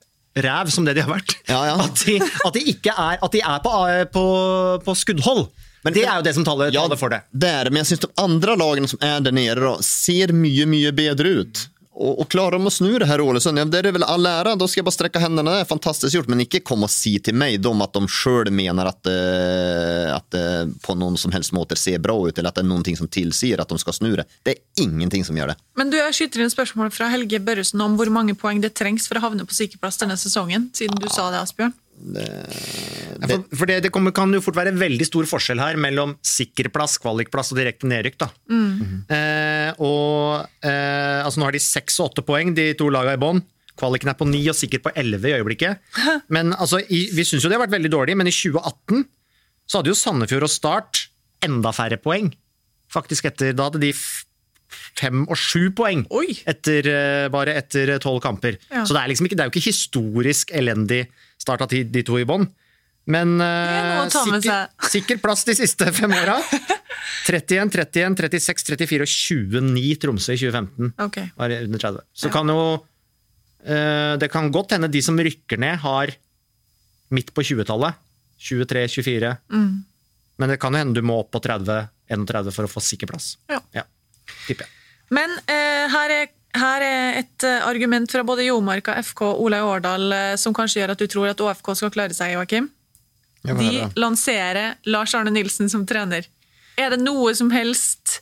ræv som det de har vært, ja, ja. At, de, at de ikke er, at de er på, på, på skuddhold. Men det är ju det som talar, ja, talar för det. Det är det, men jag syns de andra lagen som är där nere då, ser mycket, mycket bättre ut. Och, och klarar de att snu det här Ålesund, ja, det är väl all ära, då ska jag bara sträcka händerna, det är fantastiskt gjort, men inte komma och säga till mig de att de själv menar att, eh, att eh, på någon som helst måte ser bra ut, eller att det är någonting som tillser att de ska snu det. Det är ingenting som gör det. Men du, jag skyter in spørsmål fra Helge Børresen om hvor mange poeng det trengs for å havne på sikkerplass denne sesongen, siden du sa det, Asbjørn. Det, det, ja, for, for det, det kommer, kan jo fort være veldig stor forskjell her mellom sikkerplass, kvalikplass og direkte nedrykk da. Mm. Mm-hmm. eh, og eh, altså nå har de seks og åtte poeng, de to laga i bånd. Kvaliken er på ni og sikker på elleve i øyeblikket. Men altså, i, vi synes jo det har vært veldig dårlig, men i tjue atten så hadde jo Sandefjord og Start enda færre poeng. Faktisk etter, da hadde de fem og sju poeng etter, bare etter tolv kamper. Ja. Så det er liksom ikke, det er jo ikke historisk elendig startet de, de to i bånd. Men uh, sikker, sikker plass de siste fem åra. trettien, trettien, trettiseks, trettifire og tjueni Tromsø i tjue femten. Okay. Var under tretti. Så ja. Kan jo uh, det kan godt hende de som rykker ned har midt på tjue-tallet. tjuetre, tjuefire. Mm. Men det kan jo hende du må opp på tretti, tretti for å få sikker plass. Ja. Ja. Tipper jeg. Men uh, her er Her er et argument fra både Jomarka, F K og Ola Årdal som kanskje gjør at du tror at Å F K skal klare seg, Joakim. De lanserer Lars Arne Nilsen som trener. Er det noe som helst,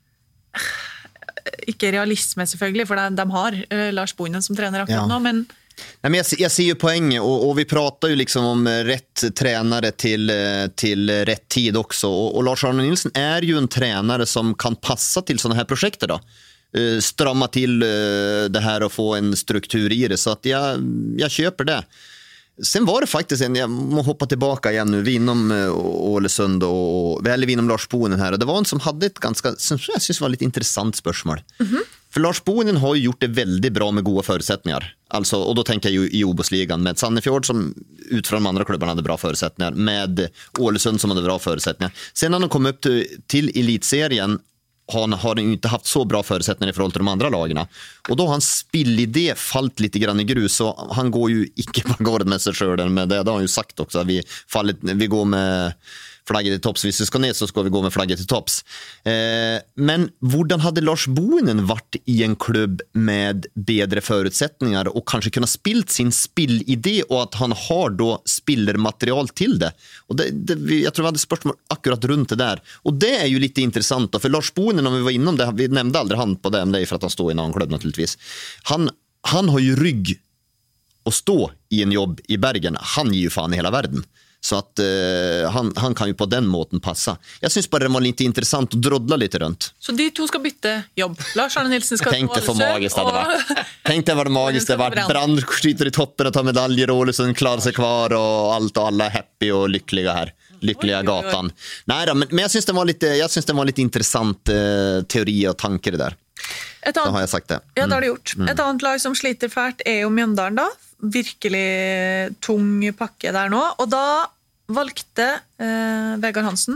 ikke realisme selvfølgelig, for de har Lars Bohinen som trener akkurat ja. Nå, men... Nej, men jag, jag ser ju poängen och, och vi pratar ju liksom om rätt tränare till, till rätt tid också. Och, och Lars Arne Nilsen är ju en tränare som kan passa till sådana här projekt då. Uh, stramma till uh, det här och få en struktur i det, så att jag, jag köper det. Sen var det faktiskt en, jag må hoppa tillbaka igen nu, vi inom uh, Ålesund och, eller vi inom Lars Bohinen här, och det var en som hade ett ganska, som jag synes var lite intressant spörsmål. Mm-hmm. För Lars Bohinen har ju gjort det väldigt bra med goda förutsättningar. Alltså, och då tänker jag ju i Obosligan med Sandefjord som utifrån de andra klubbarna hade bra förutsättningar, med Ålesund som hade bra förutsättningar. Sen när de kom upp till, till elitserien han har ju inte haft så bra förutsättningar i förhållande till de andra lagarna. Och då har hans spillidé fallit lite grann i grus, så han går ju icke på gården med sig själv, med det, det har han ju sagt också. Vi, fallit, vi går med flagget till topps. Hvis vi ska ner så ska vi gå med flagget till topps. Eh, men hvordan hade Lars Bohinen varit i en klubb med bedre förutsättningar och kanske kunna spilt sin spillidé, och att han har då spillermaterial till det. Och det, det, jag tror vi hade spørsmål akkurat runt det där. Och det är ju lite intressant då, för Lars Bohinen, om vi var inom det, vi nämnde aldrig han på det, men det är för att han står i en annan klubb naturligtvis. Han, han har ju rygg att stå i en jobb i Bergen. Han ger ju fan i hela världen. Så att eh, han, han kan ju på den måten passa. Jag syns bara det var lite intressant att drodla lite runt. Så de to skal bytte jobb. Lars Arne Nilsen skal Tänk det för magiskt det var. Tänk det var det magiskt det var. Brand skjuter i toppen och tar medaljer, och Ålesund klarar sig kvar och allt, och alla är happy och lyckliga här. Lyckliga oj, gatan. Oj, oj. Nej då, men, men jag syns det var lite jag syns det var lite intressant eh, teori och tanke det där. Ett annat, så har jag sagt det. Mm. Ja, det har det gjort. Mm. Ett annat lag som sliter fælt er jo Mjøndalen da. Virkelig tung pakke der nå, og da valgte eh, Vegard Hansen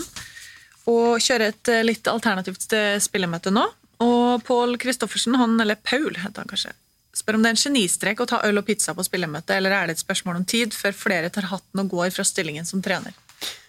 å kjøre et eh, litt alternativt spillemøte nå, og Paul Kristoffersen, han, eller Paul heter han kanskje, spør om det er en genistrek å ta øl og pizza på spillemøte, eller er det et spørsmål om tid før flere tar hatten og går fra stillingen som trener?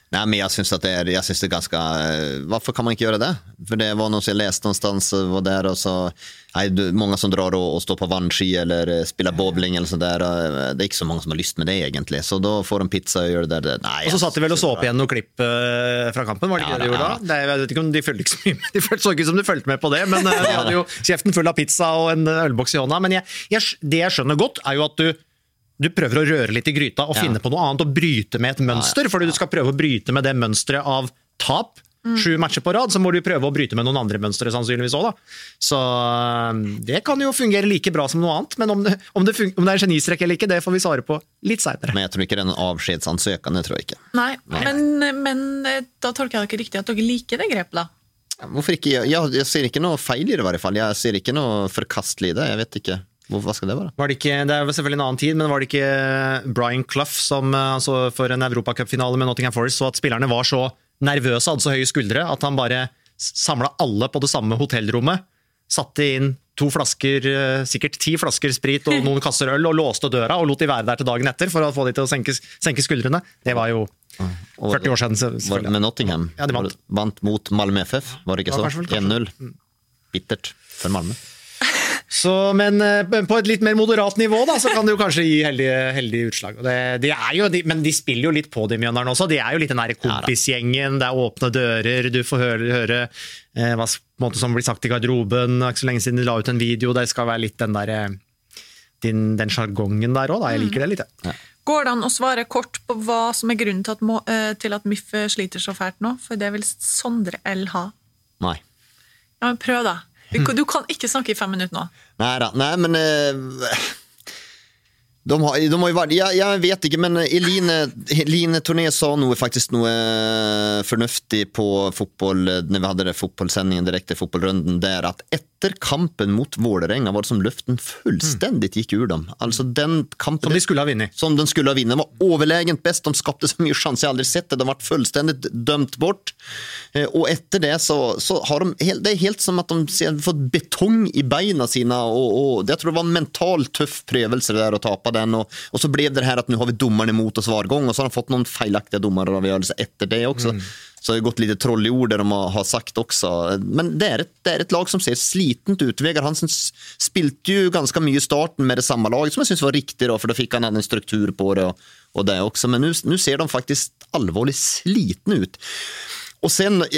Nej, men jag syns att det är, jag syns det är ganska, varför kan man inte göra det? För det var något jag läste någonstans, var där och så, nej, många som drar och, och står på vandski eller spelar bowling eller så där, det är inte så många som har lyst med det egentligen, så då får de pizza och gör det där. Nej, och så satt de väl och så opp igjen noen klipp uh, fra kampen, var det ikke ja, det de gjorde da? Det, jeg vet ikke om de følte ikke så mye, de følte så ikke som de følte med på det, men uh, de hadde jo kjeften full av pizza og en ølboks i hånda, men jeg, jeg, det jeg skjønner godt er jo at du Du prøver å røre litt i gryta og ja. finne på noe annet og bryte med et mønster, ja, ja, ja. fordi du skal prøve å bryte med det mønstret av tap, mm. sju matcher på rad, så må du prøve å bryte med noen andre mønstre sannsynligvis også da. Så det kan jo fungere like bra som noe annet, men om det, om det, om det er genistrekk eller ikke, det får vi svare på litt senere. Men jeg tror ikke det er en avskedsansøkan, det tror jeg ikke. Nei, Nei. Men, men da tolker jeg dere riktig at dere liker det grepet da? Hvorfor ikke? Jeg, jeg ser ikke noe feil i det i hvert fall, jeg ser ikke noe forkastelig i det, jeg vet ikke. Hva skal det være? Var det ikke, det er selvfølgelig en annen tid, men var det ikke Brian Clough som altså for en Europacup-finale med Nottingham Forest så at spillerne var så nervøse, hadde så høye skuldre, at han bare samlet alle på det samme hotellrommet, satte inn to flasker, sikkert ti flasker sprit og noen kasser øl, og låste døra og lot de være der til dagen etter for å få de til å senke, senke skuldrene. Det var jo førti år siden. Var det med Nottingham? Ja, de vant. Vant mot Malmö F F, var det ikke så? en null. Bittert for Malmö. Så, men på et litt mer moderat nivå da, så kan det jo kanskje gi heldige, heldige utslag. Det, de er jo, de, men de spiller jo litt på de Mjøndalen også. De er jo litt den der kompisgjengen, det er åpne dører, du får høre, høre eh, hva måte som blir sagt i garderoben, ikke så lenge siden de la ut en video, det skal være litt den der, din, den jargongen der også, da. Jeg liker det litt. Ja. Går det an å svare kort på hva som er grunnen til at, må, til at M I F sliter så fælt nå? For det vil Sondre L ha. Nei. Ja, men prøv da. Du kan ikke snakke i fem minutter nå. Nei da, nei, men eh, de, har, de har ju varit, jag, jag vet inte, men Eline, Eline Torné sa nog faktiskt nog förnuftigt på fotboll när vi hade det fotbollssändningen direkt i fotbollrunden där att efter kampen mot Vålerenga var det som luften fullständigt gick ur dem. Alltså den kampen som de skulle ha vunnit. Som den skulle ha vunnit. var överlägent bäst, de skapade så mycket chans jag aldrig sett det. De var fullständigt dömt bort. Och efter det så, så har de det är helt som att de har fått betong i benen sina och, och jag tror det var en mentalt tuff prövelse där att tapa den och, och så blev det här att nu har vi domaren emot oss var gång och så har de fått någon felaktiga domaravgörelse efter det också. Mm. Så det har gått lite troll i ord där de har sagt också. Men det är, ett, det är ett lag som ser slitent ut. Vegard Hansen spilte ju ganska mycket i starten med det samma lag som jag syns var riktigt då, för då fick han en struktur på det och, och det också. Men nu, nu ser de faktiskt allvarligt slitna ut. Och sen eh,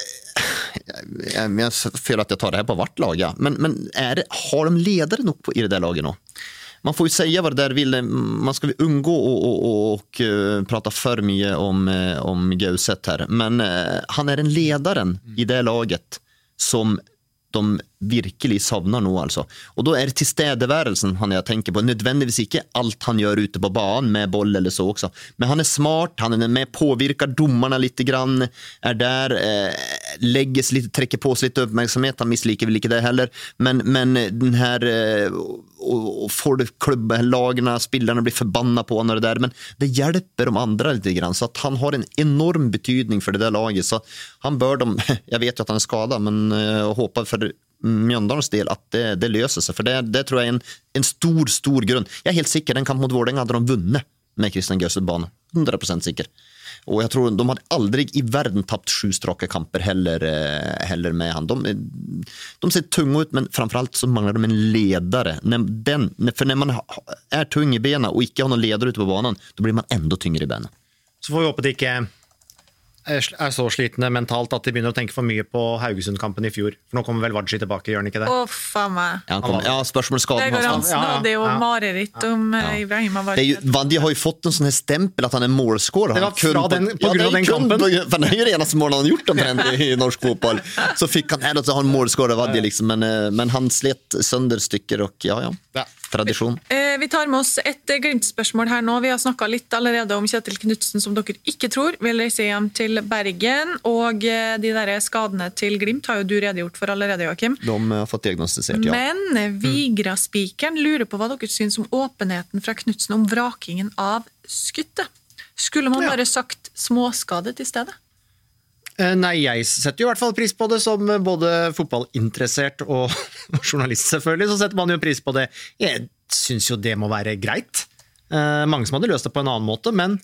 jag, jag för att jag tar det här på vart lag, ja. Men, men är det, har de ledare nog på, i det där laget nu? Man får ju säga vad det där vill, man ska undgå och, och, och, och uh, prata för mycket om, uh, om Gauset här, men uh, han är en ledaren i det laget som de virkelig savner nå altså. Og da er det tilstedeværelsen han jeg tenker på, nødvendigvis ikke alt han gjør ute på banen med boll eller så også, men han er smart, han er med, påvirker domarna lite grann, er der, eh, lägges lite, träcker på sig lite uppmärksamhet, han missliker väl inte det heller, men, men den här eh, och, och får det klubben, lagarna, spelarna blir förbanna på honom och det där, men det hjälper de andra lite grann, så att han har en enorm betydning för det där laget, så han bör de, jag vet ju att han är skadad, men jag hoppas för Mjøndalens del att det, det löser sig, för det, det tror jag är en, en stor, stor grund. Jag är helt säker, den kamp mot Vålerenga hade de vunnit med Christian Gauset bana, hundra procent säker. Och jag tror de hade aldrig i världen tappat sju straka kamper heller, heller med han. De, de ser tunga ut, men framförallt så manglar de en ledare. När den, för när man är tung i benen och inte har någon ledare ute på banan, då blir man ändå tyngre i benen. Så får vi hoppas det inte er så slitne mentalt at de begynner å tenke for mye på Haugesund-kampen i fjor. For nå kommer vel Vadji tilbake, gjør han ikke det? Åh, faen meg. Ja, kom, ja spørsmålet skaden. Det går hans, ja, ja, det er jo ja. Mareritt om ja. Ibrahima Vadji. Vadji har ju fått en sån här stämpel att han är målskårare. Det var fra den, på, på grund av den kampen. På, för det är ju det enaste målet han har gjort omtrent i norsk fotboll. Så fick han ändå ha en målskårare Vadji liksom, men, men han slet sönder stykker och ja, ja. ja. Tradisjon. Vi tar med oss et Glimt-spørsmål her nå. Vi har snakket litt allerede om Kjetil Knutsen, som dere ikke tror vil reise hjem til Bergen, og de der skadene til Glimt har jo du redegjort for allerede, Joachim. De har fått diagnostisert, ja. Men Vigra-spikeren lurer på hva dere synes om åpenheten fra Knutsen om vrakingen av skyttet. Skulle man bare sagt småskadet i stedet? Nei, jeg setter jo i hvert fall pris på det som både fotballinteressert og journalist selvfølgelig, så setter man jo pris på det. Jeg synes jo det må være greit. Eh, mange som hadde løst det på en annen måte, men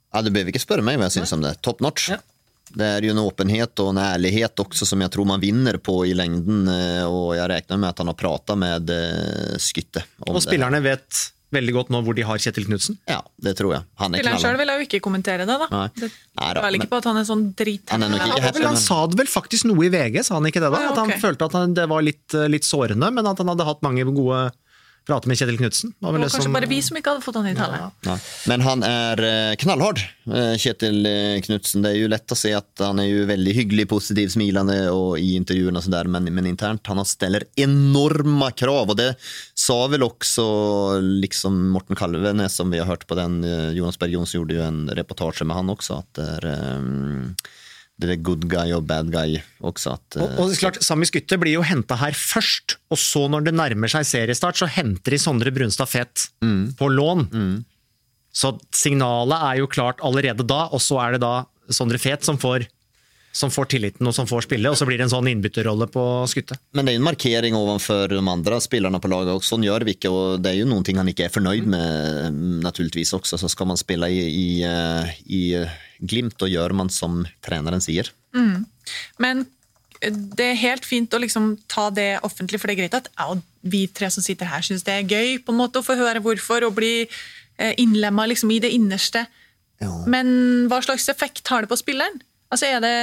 Ja, du behöver ikke spørre meg hva jeg synes om det. Top notch. Ja. Det er jo en åpenhet og en ærlighet også som jeg tror man vinner på i lengden, og jeg regner med at han har pratet med Skytte om og spillerne det. Vet veldig godt nå hvor de har Kjetil Knudsen. Ja, det tror jeg. Han er Spilleren selv vil jeg jo ikke kommentere det da. Nei. Det er vel ikke på at han er sånn drit. Han, er ja, vel, han sa det vel faktisk noe i V G, sa han ikke det da? Ja, okay. At han følte at han, det var litt, litt sårende, men at han hadde hatt mange gode prate med Kjetil Knudsen. Det var vel det kanskje som... bare vi som ikke hadde fått han i tale. Ja. Ja. Men han er knallhard, Kjetil Knudsen. Det er jo lett å se at han er jo veldig hyggelig, positiv, smilende og i intervjuene og så der, men, men internt han ställer enorma krav, og det sa vel også liksom Morten Kalvenes, som vi har hørt på den, Jonas Berg Jonsson gjorde jo en reportage med han også, at det er um, det er good guy og bad guy også. At, og, og klart, Sami Skytte blir jo hentet her først, og så når det nærmer seg seriestart, så henter de Sondre Brunstad Fett mm. på lån. Mm. Så signalet er jo klart allerede da, og så er det da Sondre Fett som får, som får tilliten og som får spille, og så blir det en sånn innbytterrolle på Skytte. Men det er jo en markering overfor de andre spillerne på laget, og sånn gjør vi ikke, og det er jo noen ting han ikke er fornøyd med, naturligvis også, så skal man spille i, i, i glimt, og gjør man som treneren sier. Mm. Men det er helt fint å liksom ta det offentlig, for det er greit at ja, vi tre som sitter her synes det er gøy på en måte å få høre hvorfor, og bli innlemmet liksom i det innerste. Ja. Men hva slags effekt har det på spilleren? Altså er det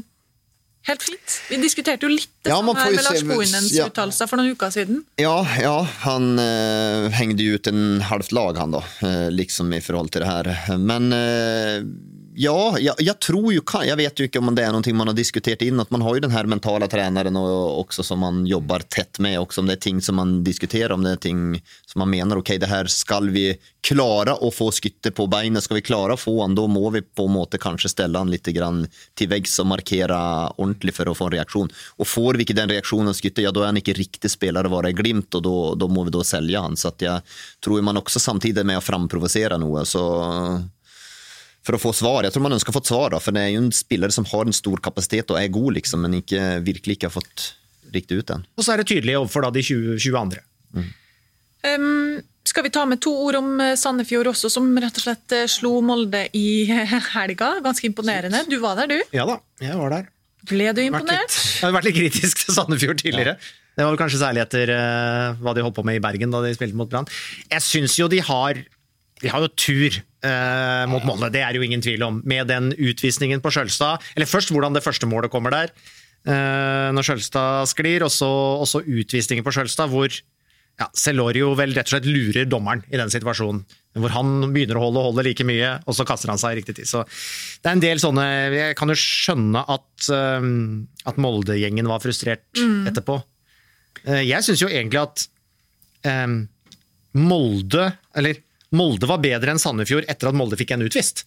helt fint? Vi diskuterte jo litt det ja, samme her med Lars Bohinens ja. uttalelser for noen uker siden. Ja, ja han eh, hängde ju ut en halvt lag han då, eh, liksom i forhold til det her. Men eh, ja, jag, jag tror ju, jag vet ju inte om det är någonting man har diskuterat in, att man har ju den här mentala tränaren och också som man jobbar tätt med också, om det är ting som man diskuterar, om det är ting som man menar, okej okay, det här ska vi klara och få Skytte på beina, ska vi klara att få han, då må vi på måte kanske ställa han lite grann till väggs och markera ordentligt för att få en reaktion. Och får vi inte den reaktionen Skytte, ja då är han inte riktigt spelare vara i glimt, och då, då må vi då sälja han. Så att jag tror man också samtidigt med att framprovocera nog, så för att få svar. Jag tror man önskar få ett svar då, för det är ju en spelare som har en stor kapacitet och är god liksom, men inte virkelig har fått riktigt ut den. Och så är det tydligt overfor da de tjue, tjue andre. Mm. Um, skal vi ta med to ord om Sandefjord også, som rett og slett slo Molde i helga? Ganske imponerende. Du var der, du? Ja da, jeg var der. Ble du imponert? Jeg har vært litt kritisk til Sandefjord tidligere. Ja. Det var vel kanskje særlig etter uh, hva de holdt på med i Bergen da de spilte mot Brann. Jeg synes jo de har De har jo tur eh, mot Molde, det er jo ingen tvil om, med den utvisningen på Skjølstad, eller først hvordan det første målet kommer der, eh, når Skjølstad sklir, og så, og så utvisningen på Skjølstad, hvor ja, Celorio vel rett og slett lurer dommeren i den situasjonen, hvor han begynner å holde og holde like mye, og så kaster han seg i riktig tid. Så det er en del sånne, jeg kan jo skjønne at, um, at Molde-gjengen var frustrert mm. etterpå. Uh, jeg synes jo egentlig at um, Molde, eller Molde var bedre enn Sandefjord etter at Molde fikk en utvist.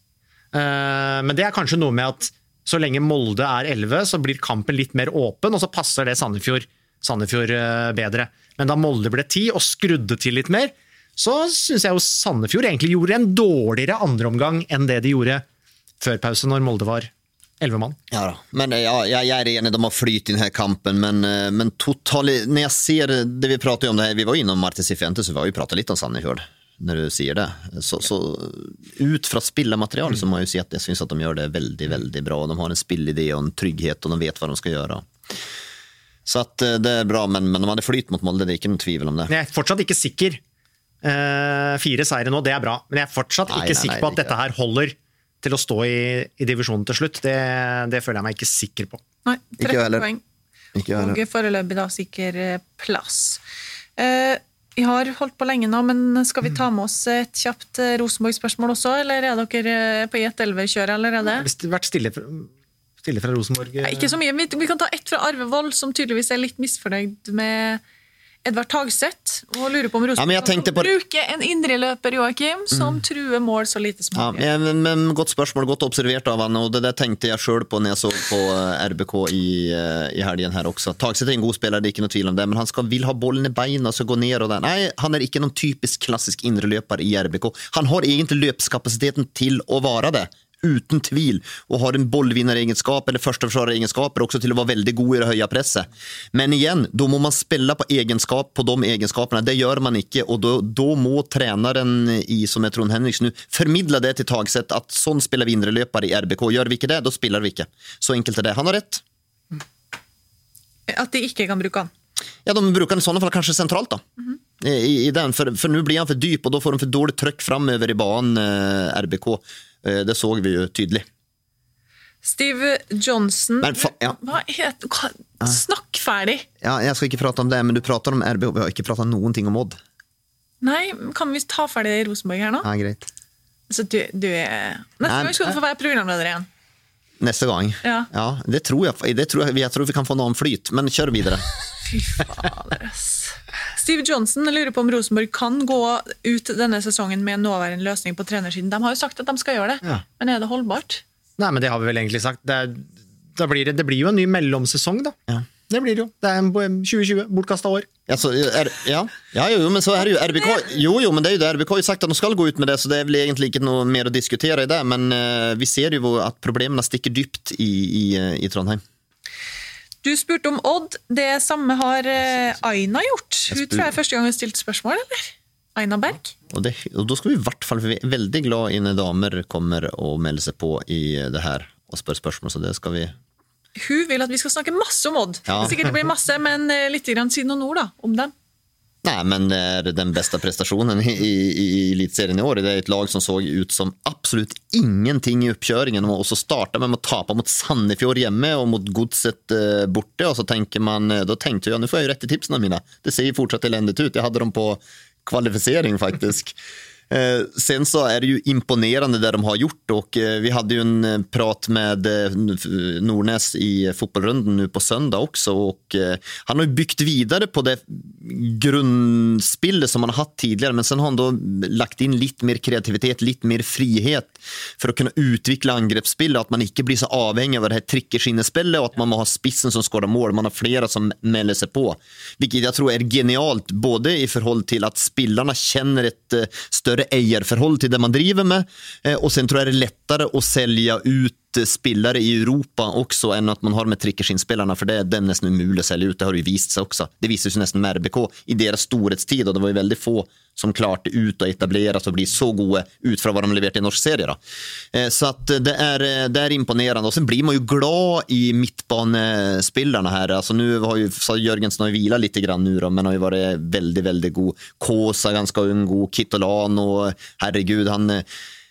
Uh, men det er kanskje noe med at så lenge Molde er elleve, så blir kampen litt mer åpen, og så passer det Sandefjord, Sandefjord uh, bedre. Men da Molde ble ti og skrudde til litt mer, så synes jeg jo Sandefjord egentlig gjorde en dårligere andre omgang enn det de gjorde før pause når Molde var elleve mann. Ja da, men ja, jeg er enig, de har flytt i denne kampen, men, men totalt, når jeg ser det vi prater om det her, vi var innom Martin Cifuentes, så vi har jo pratet litt om Sandefjord, när du säger det. Så, så ut från spillematerial mm. så må man ju se att jag syns att de gör det väldigt, väldigt bra. De har en spillidé och en trygghet och de vet vad de ska göra. Så att det är bra, men, men de hade flytt mot Molde, det är inte något tvivel om det. Jeg er fortsatt ikke sikker. Uh, fire seire nå, det er bra. Men jeg er fortsatt ikke nei, nei, sikker på at dette her holder til å stå i, i divisjonen til slutt. Det, det føler jeg meg ikke sikker på. Nei, tretti poeng. Og foreløpig da sikker plass. Uh, Vi har holdt på lenge nå, men skal vi ta med oss et kjapt Rosenborg-spørsmål også, eller er dere på ett elleve kjøret allerede? Hvis det har vært stille fra, stille fra Rosenborg? Nei, ikke så mye. Vi, vi kan ta ett fra Arve Vold, som tydeligvis er litt misfornøyd med Edvard Tagseth, og lurer på om Rosenborg ja, kan på... bruke en indre løper, Joakim, som mm. truer mål så lite som ja, ja, men, men godt spørsmål, godt observert av han, og det der tenkte jeg selv på når jeg så på R B K i, i helgen her også. Tagseth er en god spiller, det er ikke noe tvil om det, men han skal, vil ha bollen i beina, så gå ned og der. Nei, han er ikke noen typisk klassisk indre løper i R B K. Han har egentlig løpskapasiteten til å være det, uten tvil, og har en bollvinneregenskap eller førsteforsvareregenskaper også til å være veldig god i det høye presset. Men igjen, da må man spille på egenskap på de egenskaperna. Det gjør man ikke, og da, da må treneren i, som jeg Trond Henriksen nu, formidle det til Tagset at sånn spiller vi indreløpere i R B K. Gjør vi ikke det, da spiller vi ikke. Så enkelt er det. Han har rett. At de ikke kan bruke han? Ja, de bruker den i sånne fall kanskje sentralt da. Mm-hmm. I, i den, for, for nu blir han for dyp, og da får de for dårlig trøkk fremover i banen eh, R B K. Eh, det så vi jo tydelig. Steve Johnson, men, fa, ja. hva heter, hva, snakk ferdig. Ja, jeg skal ikke prate om det, men du prater om R B K, vi har ikke pratet noen ting om Odd. Nei, kan vi ta ferdig Rosenborg her nå? Ja, greit. Så du, du er... Neste gang skal du få være programleder igjen. Neste gang? Ja. Ja, det tror jeg, det tror jeg, jeg tror vi kan få noen flyt, men kjør videre. Fy fader, ass. Steve Johnson lurer på om Rosenborg kan gå ut denne sesongen med en nåværende løsning på trenersiden. De har jo sagt at de skal gjøre det, ja. Men er det holdbart? Nei, men det har vi vel egentlig sagt. Det, er, da blir det, det blir jo en ny mellomsesong da. Ja. Det blir det jo. Det er en tjue tjue, bortkastet år. Ja, så, er, ja. ja jo, men så er det jo R B K. Jo, jo, men det er jo det. R B K har jo sagt at de skal gå ut med det, så det er vel egentlig ikke noe mer å diskutere i det, men uh, vi ser jo at problemene stikker dypt i, i, i Trondheim. Du spurte om Odd. Det samme har uh, Aina gjort. Hun tror jeg første gang hun stilte spørsmål, eller? Aina Berg. Og, det, og da skal vi i hvert fall, for vi er veldig glad i når damer kommer og melder seg på i det her og spør spørsmål, så det skal vi... Hun vil at vi skal snakke masse om Odd. Ja. Sikkert det blir masse, men litt grann si noen ord da, om dem. Nej, men det är den bästa prestationen i, i, i elitserien i år. Det är ett lag som såg ut som absolut ingenting i uppköringen, och så startar man med att tapa mot Sandefjord hjemme och mot Godset eh, borte, och så tänker man, då tänkte jag, nu får jag ju rätt i tipsen mina. Det ser ju fortsatt eländigt ut. Jag hade dem på kvalificering faktiskt. Eh, sen så är det ju imponerande det de har gjort, och eh, vi hade ju en prat med eh, Nordnes i fotbollrunden nu på söndag också, och eh, han har ju byggt vidare på det grundspillet som han har haft tidigare, men sen har han då lagt in lite mer kreativitet, lite mer frihet för att kunna utveckla angreppsspel, och att man inte blir så avhängig av det här trickerskinnespillet, och att man må ha spissen som skårar mål, man har flera som mäller sig på, vilket jag tror är genialt, både i förhåll till att spelarna känner ett eh, större ägarförhåll till det man driver med, och sen tror jag det är lättare att sälja ut spelare i Europa också än att man har med trickerskinnspelarna, för det är den nästan umuligt att sälja ut. Det har ju visat sig också. Det visade sig nästan med R B K i deras storhetstid, och det var ju väldigt få som klart ut och etableras och blir så goda ut från vad de levererat i norsk serie då. Så att det är, det är imponerande, och sen blir man ju glad i mittbanespelarna här. Alltså nu har ju så Jörgensen har ju vilat lite grann nu då, men har ju varit väldigt väldigt god. Kosa ganska ung, god Kitolano, och herregud, han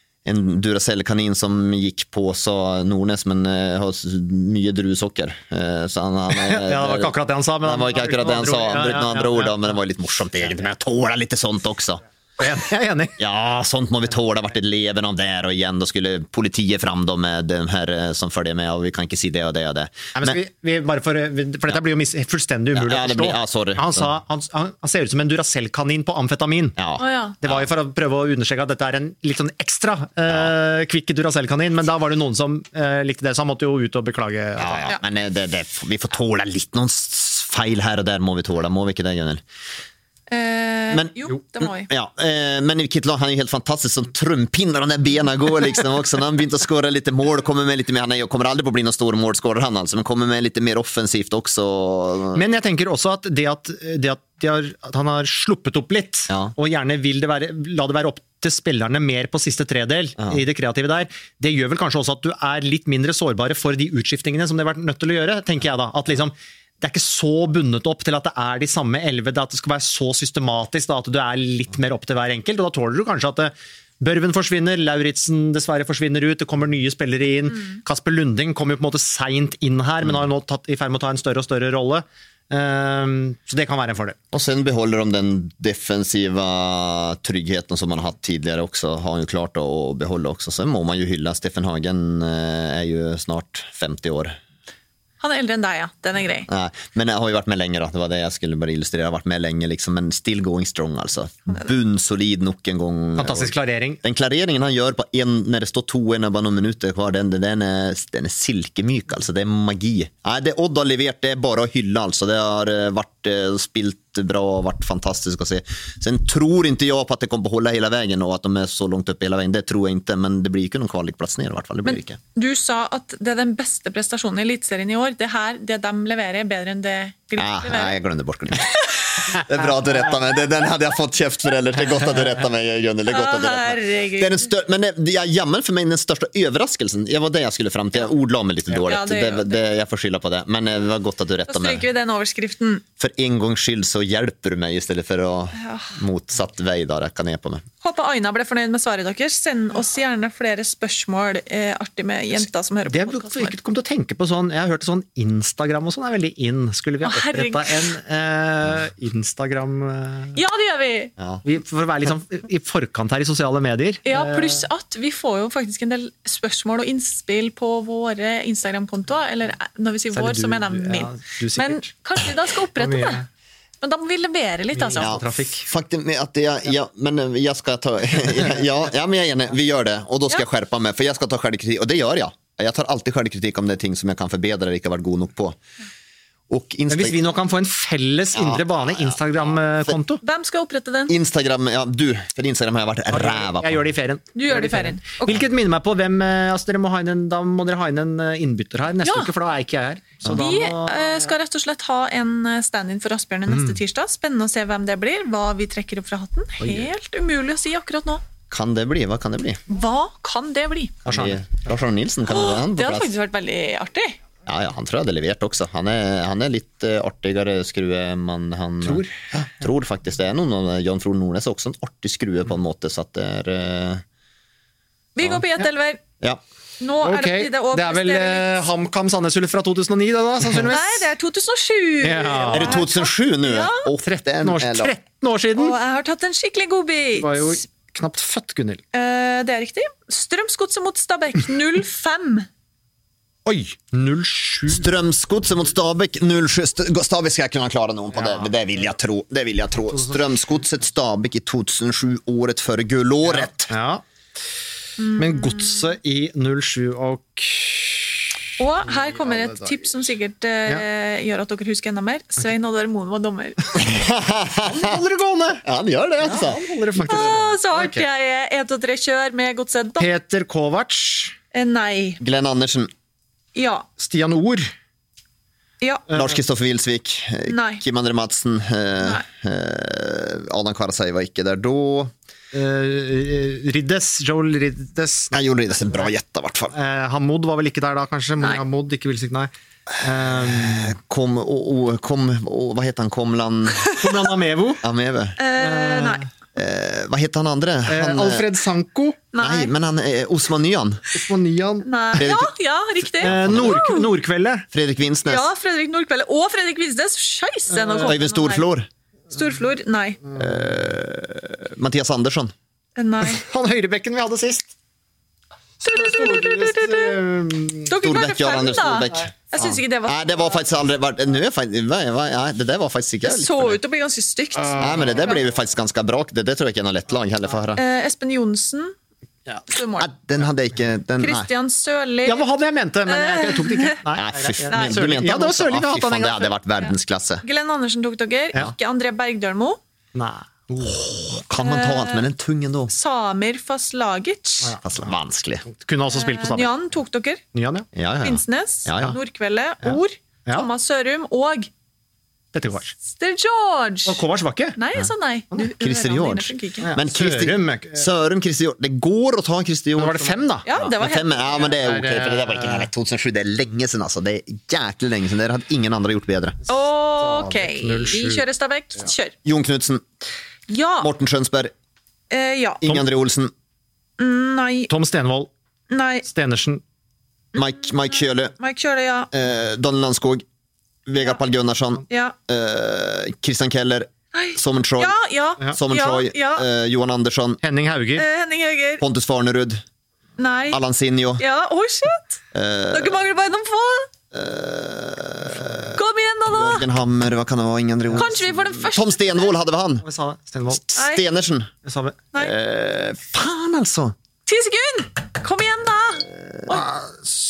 en Duracell-kanin som gick på, sa Nordnes, men uh, har mye drusokker. Uh, så han, han, uh, ja, det var ikke akkurat det han sa. Men han var ikke akkurat det han sa, han brukte noen andre ord, da, men det var litt morsomt egentlig. Men jeg tåler litt sånt også. Jeg er enig. Ja, sånt må vi tåle, vært et leven av der, og igjen, da skulle politiet fram da med den her som følger med, og vi kan ikke si det og det og det. Nei, men, men vi, vi bare for, for dette blir jo mis, fullstendig umulig ja, ja, å forstå. Blir, ja, sorry. Han, sa, han, han, han ser ut som en Duracell-kanin på amfetamin. Ja. Oh, ja. Det var jo for å prøve å understreke at dette er en litt sånn ekstra uh, kvikk Duracell-kanin, men da var det noen som uh, likte det, så han måtte jo ut og beklage. Ja, ja. Ja. Men det, det, vi får tåle litt noen feil her og der, må vi tåle, må vi ikke det, Gunnel? Eh, men, jo, det må vi. Ja, eh, men Kitla, han är ju helt fantastisk som trumpinnar, de där benen går liksom också. När han börjar att skåra lite mål, kommer med lite mer, han är, kommer aldrig på att bli någon stor målskårare han alltså, men kommer med lite mer offensivt också. Men jag tänker också att det att, det att, det har, att han har sluppet upp lite, ja. Och gärna vill det vara, la det vara upp til spillerne mer på siste tredel ja. I det kreative der, det gjør vel kanskje også at du er litt mindre sårbare for de utskiftningene som det har vært nødt til å gjøre, tenker jeg da, at liksom det er ikke så bundet opp til at det er de samme elleve, at det skal være så systematisk, da, at du er litt mer opp til hver enkelt, og da tåler du kanskje at det, Børven forsvinner, Lauritsen dessverre forsvinner ut, det kommer nye spillere inn, mm. Kasper Lunding kommer jo på en måte sent inn her, men har jo nå tatt, i ferd med å ta en større og større rolle, um, så det kan være en fordel. Og sen behåller de den defensiva tryggheten som man har hatt tidligere også, har han jo klart å beholde også, så må man jo hylla, Steffen Hagen er jo snart femti år. Han er eldre enn deg, ja. Den er grei. Nei, men jeg har jo vært med lenger, da. Det var det jeg skulle bare illustrere. Jeg har vært med lenge, liksom, men still going strong, altså. Bunnsolid nok en gang. Fantastisk klarering. Den klareringen han gjør på en, når det står to, en av bare noen minutter kvar, den, den, er, den er silkemyk, altså. Det er magi. Nei, det Odd har levert, det er bare å hylle, altså. Det har vært eh, spilt bra och varit fantastiskt att se. Sen tror inte jag på att det kommer att hålla hela vägen och att de är så långt upp hela vägen. Det tror jag inte, men det blir ju någon kvalikplats ner i hvert fall. Det blir Men ikke. du sa at det er den beste prestasjonen i Elitserien i år. Det her, det de leverer, er bedre enn det Glimt Ah, leverer. nej, jag glömde bort Glimt. Det är bra att du rättar mig. Den hade jag fått käft för ellers. Det är gott att du rättar mig, Gunnel. Det är gott att du rättar mig. Det är den stör- men det, jag jammer för mig den största överraskelsen. Jag var det jag skulle fram till. Jag ordla mig lite dåligt. Ja, det det, gjør det, jag får skylla på det. Men det var gott att du Da rättar mig. stryker vi den overskriften. För en gångs skyld så hjälper du mig istället för att Ja. motsatt vei da räcka ner på mig. Håper Aina ble fornøyd med svaret deres. Send oss gjerne flere spørsmål. Eh, artig med jenter som hører Det på jeg podcasten vår. kom til å tenke på sånn, jeg har hørt sånn Instagram og sånn er veldig inn. Skulle vi ha Å, herregud. opprettet en eh, Instagram eh, Ja, det gjør vi! Ja. vi, For å være liksom i forkant her i sosiale medier. Ja, Eh, pluss at vi får jo faktisk en del spørsmål og innspill på våre Instagram-kontoer, eller når vi sier Særlig vår, du- så mener jeg ja, min. du sikkert. Men kanskje vi da skal opprette Mye. det? Men da må vi levere litt, altså. Ja, trafikk. faktum är att jag, ja, men jag ska ta ja, ja, men jag är enig. Vi gör det och då ska Ja. jag skärpa mig för jag ska ta självkritik och det gör jag. Jag tar alltid självkritik om det är ting som jag kan förbättra eller inte har varit god nog på. Och Men Insta- hvis vi nå kan få en felles indre bane Instagram-konto. Hvem skal opprette den? Instagram, ja du, för Instagram har jag varit ræva Jeg på. gjør det i ferien. Du gjør det i ferien. Ok. Hvilket minner meg på hvem eh, altså dere må ha inn en, Da må dere ha inn en eh, innbytter her neste Ja. uke, for da er ikke jeg her. Så da Vi må, eh, skal rett og slett ha en stand-in for Asbjørn neste tirsdag. Spennende å se hvem det blir, hva vi trekker opp fra hatten. Helt umulig å si akkurat nå. Kan det bli? Vad kan det bli? Hva kan det bli? Lars-Arne. Lars-Arne Nilsen, kan det vara han på Det hadde plats? faktisk vært veldig artig. Ja, ja, han tror jag hade levererat också. Han är, han är lite uh, artigare skrue man han Tror. Ja, tror faktiskt det är någon av Jan Frode Nordnes är också en artig skrue på en måte så att det är uh, Vi går på Jet Elver. ja. Nå er Ok, det på tide å det er vel prestere litt. eh, HamKam Sandnes Ulf fra to tusen og ni, det da, sannsynligvis? Nei, det er to tusen og sju. Ja. Är det two thousand seven nu? Ja. Och tretten år, eller- tretten år siden! Og jeg har tatt en skikkelig godbit. Du var jo knapt født, Gunnhild. Eh, det er riktig. Strømsgodset mot Stabæk null fem. Oi! null sju. Strömsgodset mot Stabæk null sju. St- Stabæk ska jag kunna klara någon på det. Det vill jag tro. Det vill jag tro. Strömsgodset Stabæk i two thousand seven, året före gullåret. Ja. Men godset i null sju og Og her kommer et tips som sikkert eh, gjør at dere husker enda mer. Svein Oddvar Moen var dommer. holder det gående! Ja, han gör det alltså. Han holder det faktisk. Å, så artig Ok. jeg er. En, to, tre, kjør med godset. Da. Peter Kovac, Eh, Nei. Glenn Andersen, Ja. Stian Ord, Ja. Lars-Kristoffer Wilsvik, eh, Nej. Kim André Madsen, eh, Nej. eh, Adam Kvarasaj var inte där då. eh, Riddes, Joel Riddes. Jag gjorde det en bra jätte i vart fall. Eh, Hamoud var vel ikke der da, kanskje? Nei. Hamoud, ikke Wilsvik, nei. Eh, Kom, och, och, kom och, vad heter han? Komlan Komran Amevo. Ameve. Eh, nei. Eh, vad heter han andra? Eh, Han, eh, Alfred Sanko. Nei. Nej, men han eh, Osman Nyan. Osmanian. Nei. Fredrik- Ja, ja, riktig. Eh, Nord Nordkveldet. Fredrik Vinsnes. Ja, Fredrik Nordkveld og Fredrik Vinsnes. Scheisse, nå kom Øyvind det noe her. Storflor. Storflor, nei. Mattias Andersson. Nei. Han høyrebekken vi hadde sist. Dere klarte Storbäck, Jan fem, Anders da. Storbäck. Jeg syns ikke det var Nej, det var faktiskt aldrig... var- Nu är faktiskt, nej, va- nej, det där var faktiskt inte... Det så ut til å bli ganske stygt. Nej, men det där blev ju faktiskt ganska bra. Det, det tror jag inte är något lätt lag heller för att höra. Eh, Espen Johnsen. Stormål. Nej, den hade jag inte... Den, nej. Christian Sørli. Ja, hva hadde jeg mente, men jeg, jeg tok det ikke. Nei, Nej, fy fan. Nej. Du menar Ja, det var Sørli vi ah, har fy hatt han fan, en det gang hade før. varit världsklasse. Glenn Andersen tok dere. Ja. Ikke André Bergdølmo. Nei. Kan man ta han, men en tung ändå. Samir Faslagic. Fast vanskelig. Kunne også spilt på Stabæk. Njan tok dere. Nyan, ja. Ja, ja, ja. Finnsnes. Ja, ja. Nordkveldet. Ord. Ja. Thomas Sørum. Og Dette Kovac. Mister George. Og Kovac var ikke? Nei, jeg sa nei. Du, Christer ørene dine George. funker ikke. Ja. Men Christer, Sørum. Sørum, Christer George. Det går att ta en Christer George. Da var det fem, da. Ja, det var Men fem, helt... ja, men det är okej, Är det- för det där var inte heller two thousand seven. Det är länge sedan alltså. Det är jäkligt länge sedan. Det hade ingen andra gjort bättre. Ok, null sju. vi kjører Stabæk. Kjør. Jon Knudsen, Ja. Morten Schønsberg, Eh, ja. Inge André Olsen, Nei. Tom Stenvold. Nei. Stenersen. Mike, Mike Kjøle, Mike Kjøle, ja. eh, Daniel Landskog, Vegard Pall Gunnarsson, Ja. eh, Christian Keller, Nei. Sommer Troy, Ja, ja. Ja. Sommer Ja, Troy, ja. eh, Johan Andersson, Henning Hauger. Eh, Henning Hauger. Pontus Farnerud, Nei. Allan Sinjo, Ja, oi, shit. eh, Dere mangler bare noen få. Kom igjen, da, da. Jørgen Hammer, vad kan det vara? Inge André Olsen. Kanskje vi får den første. Tom Stenvold hade vi han. Hva sa det? Stenvold. Nei. Stenersen. Hva sa vi? Nei. Eh, fan alltså. Ti sekunder. Kom igjen, da.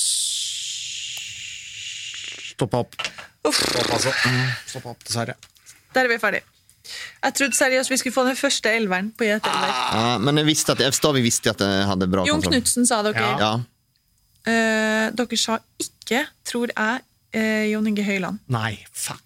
Stoppa opp. Stopp, altså. Stoppa opp, dessverre. der er vi ferdig. Jeg trodde seriøst vi skulle få den første elveren på Gjetelver. Ja, men jeg visste at, Stavi visste at jeg hadde bra Jon kontroll. Knudsen sa dere. Ja. Uh, dere sa ikke, tror jeg, uh, Jon Inge Høyland. Nei, fuck.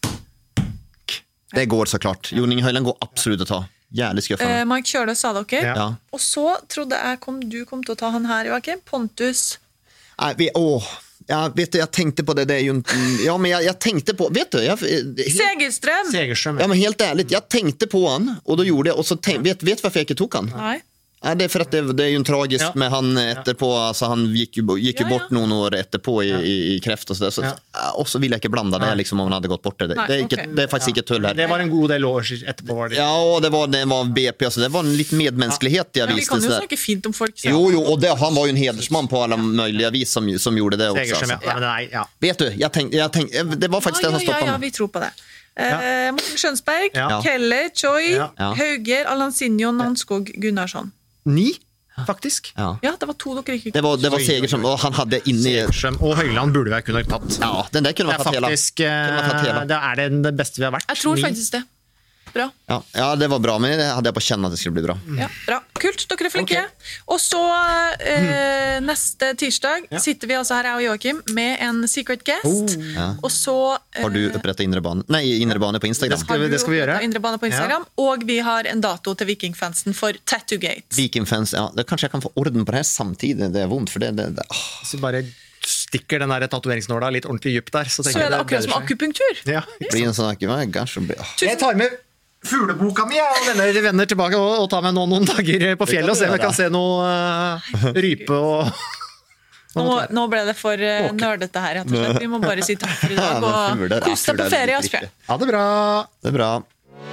Det går så klart. Jon Inge Høyland går absolutt å ta. Jævlig skuffende. Uh, Mike Kjørle sa dere. Ja. Og så trodde jeg kom, du kom til å ta han her, Joakim. Pontus. Nei, vi, åh. Ja, vet du, jag tänkte på det, det är ju inte, ja men jag, jag tänkte på, vet du, jag, helt, Segerström. Segerström. Ja men helt ärligt, jag tänkte på han och då gjorde jag och så tänk, vet vet varför jag inte tog han? Nej. Ja, det är för att det, det är ju en tragiskt ja. med han etterpå, alltså han gick ju gick ju ja, bort ja. någon år etterpå i, i, i kräft och så där så ja. och så vill jag inte blanda det liksom om han hade gått bort det. Nej, det är inte okay. det är faktiskt inte tull här. Det var en god del år etterpå var det. Ja, det var det var B P så det var en liten medmänsklighet jag ja, visste så. Vi kan ju så snacka fint om folk. Så. Jo jo och det han var ju en hedersman på alla möjliga vis som som gjorde det också. Segerström, alltså. ja. Men nej, ja. Vet du, jag tänkte jag tänkte det var faktiskt ja, det som ja, stoppade ja, mig. ja, vi tror på det. Ja. Eh, Morten Skjønsberg, Ja. Kelle, Choi, Ja. Ja. Hauger, Alansinho, Nanskog, Gunnarsson. Ni, faktisk. Ja. Ja, det var to dere ikke. Det var det var Segerström och han hade inne i Segerström og Høyland burde vi kunne tatt. ja, den där kunde Det man er ta hela. faktisk Kunne man tatt hela. eh, det er det, det beste vi har vært. Jeg tror Ni. faktisk det. Bra. Ja, ja, det var bra, men det hade jag på känna att det skulle bli bra. Ja, bra. Kult, dere er flinke. Og så eh, neste tirsdag sitter vi altså her, jeg og Joakim, med en secret guest. Ja. Og så eh, Har du upprättat inre bane? Nej, inre bane på Instagram. Det skal vi, det skal vi gjøre. Indre bane på Instagram, og vi har en dato til Vikingfansen for Tattoo-gate. Vikingfans, ja, det kanske jag kan få orden på det här samtidigt. Det är vondt för det det, det åh. Så bare stikker den der tatoveringsnåla litt ordentlig dypt der. Så, Så er det akkurat som akupunktur. Ja. Det blir en sån här, oh my gosh, blir, åh. Jeg tar med fugleboka mi og vender, vender tilbake og, og tar med noen, noen dager på fjellet og ser om jeg kan se noe uh, rype og Nå, nå ble det for uh, nerdete her, rett og slett. Vi må bare si takk for i dag, og kos deg på ferie, Asbjørn. Ha det bra. Det är bra.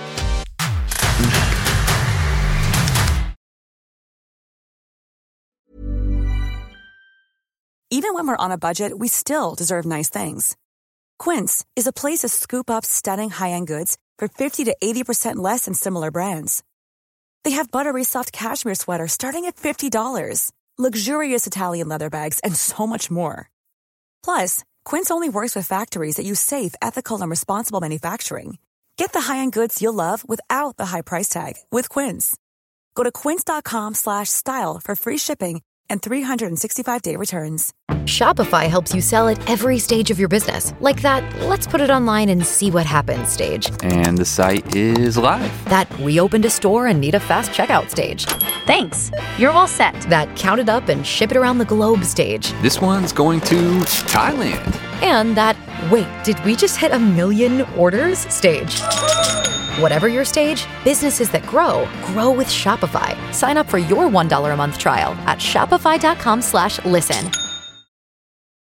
Even when we're on a budget, we still deserve nice things. Quince is a place to scoop up stunning high-end goods for fifty to eighty percent less than similar brands. They have buttery soft cashmere sweaters starting at fifty dollars, luxurious Italian leather bags, and so much more. Plus, Quince only works with factories that use safe, ethical, and responsible manufacturing. Get the high-end goods you'll love without the high price tag with Quince. Go to quince.com slash style for free shipping and three sixty-five day returns. Shopify helps you sell at every stage of your business. Like that, let's put it online and see what happens stage. And the site is live. That we opened a store and need a fast checkout stage. Thanks. You're all set. That count it up and ship it around the globe stage. This one's going to Thailand. And that, wait, did we just hit a million orders stage? Whatever your stage, businesses that grow, grow with Shopify. Sign up for your one dollar a month trial at shopify.com slash listen.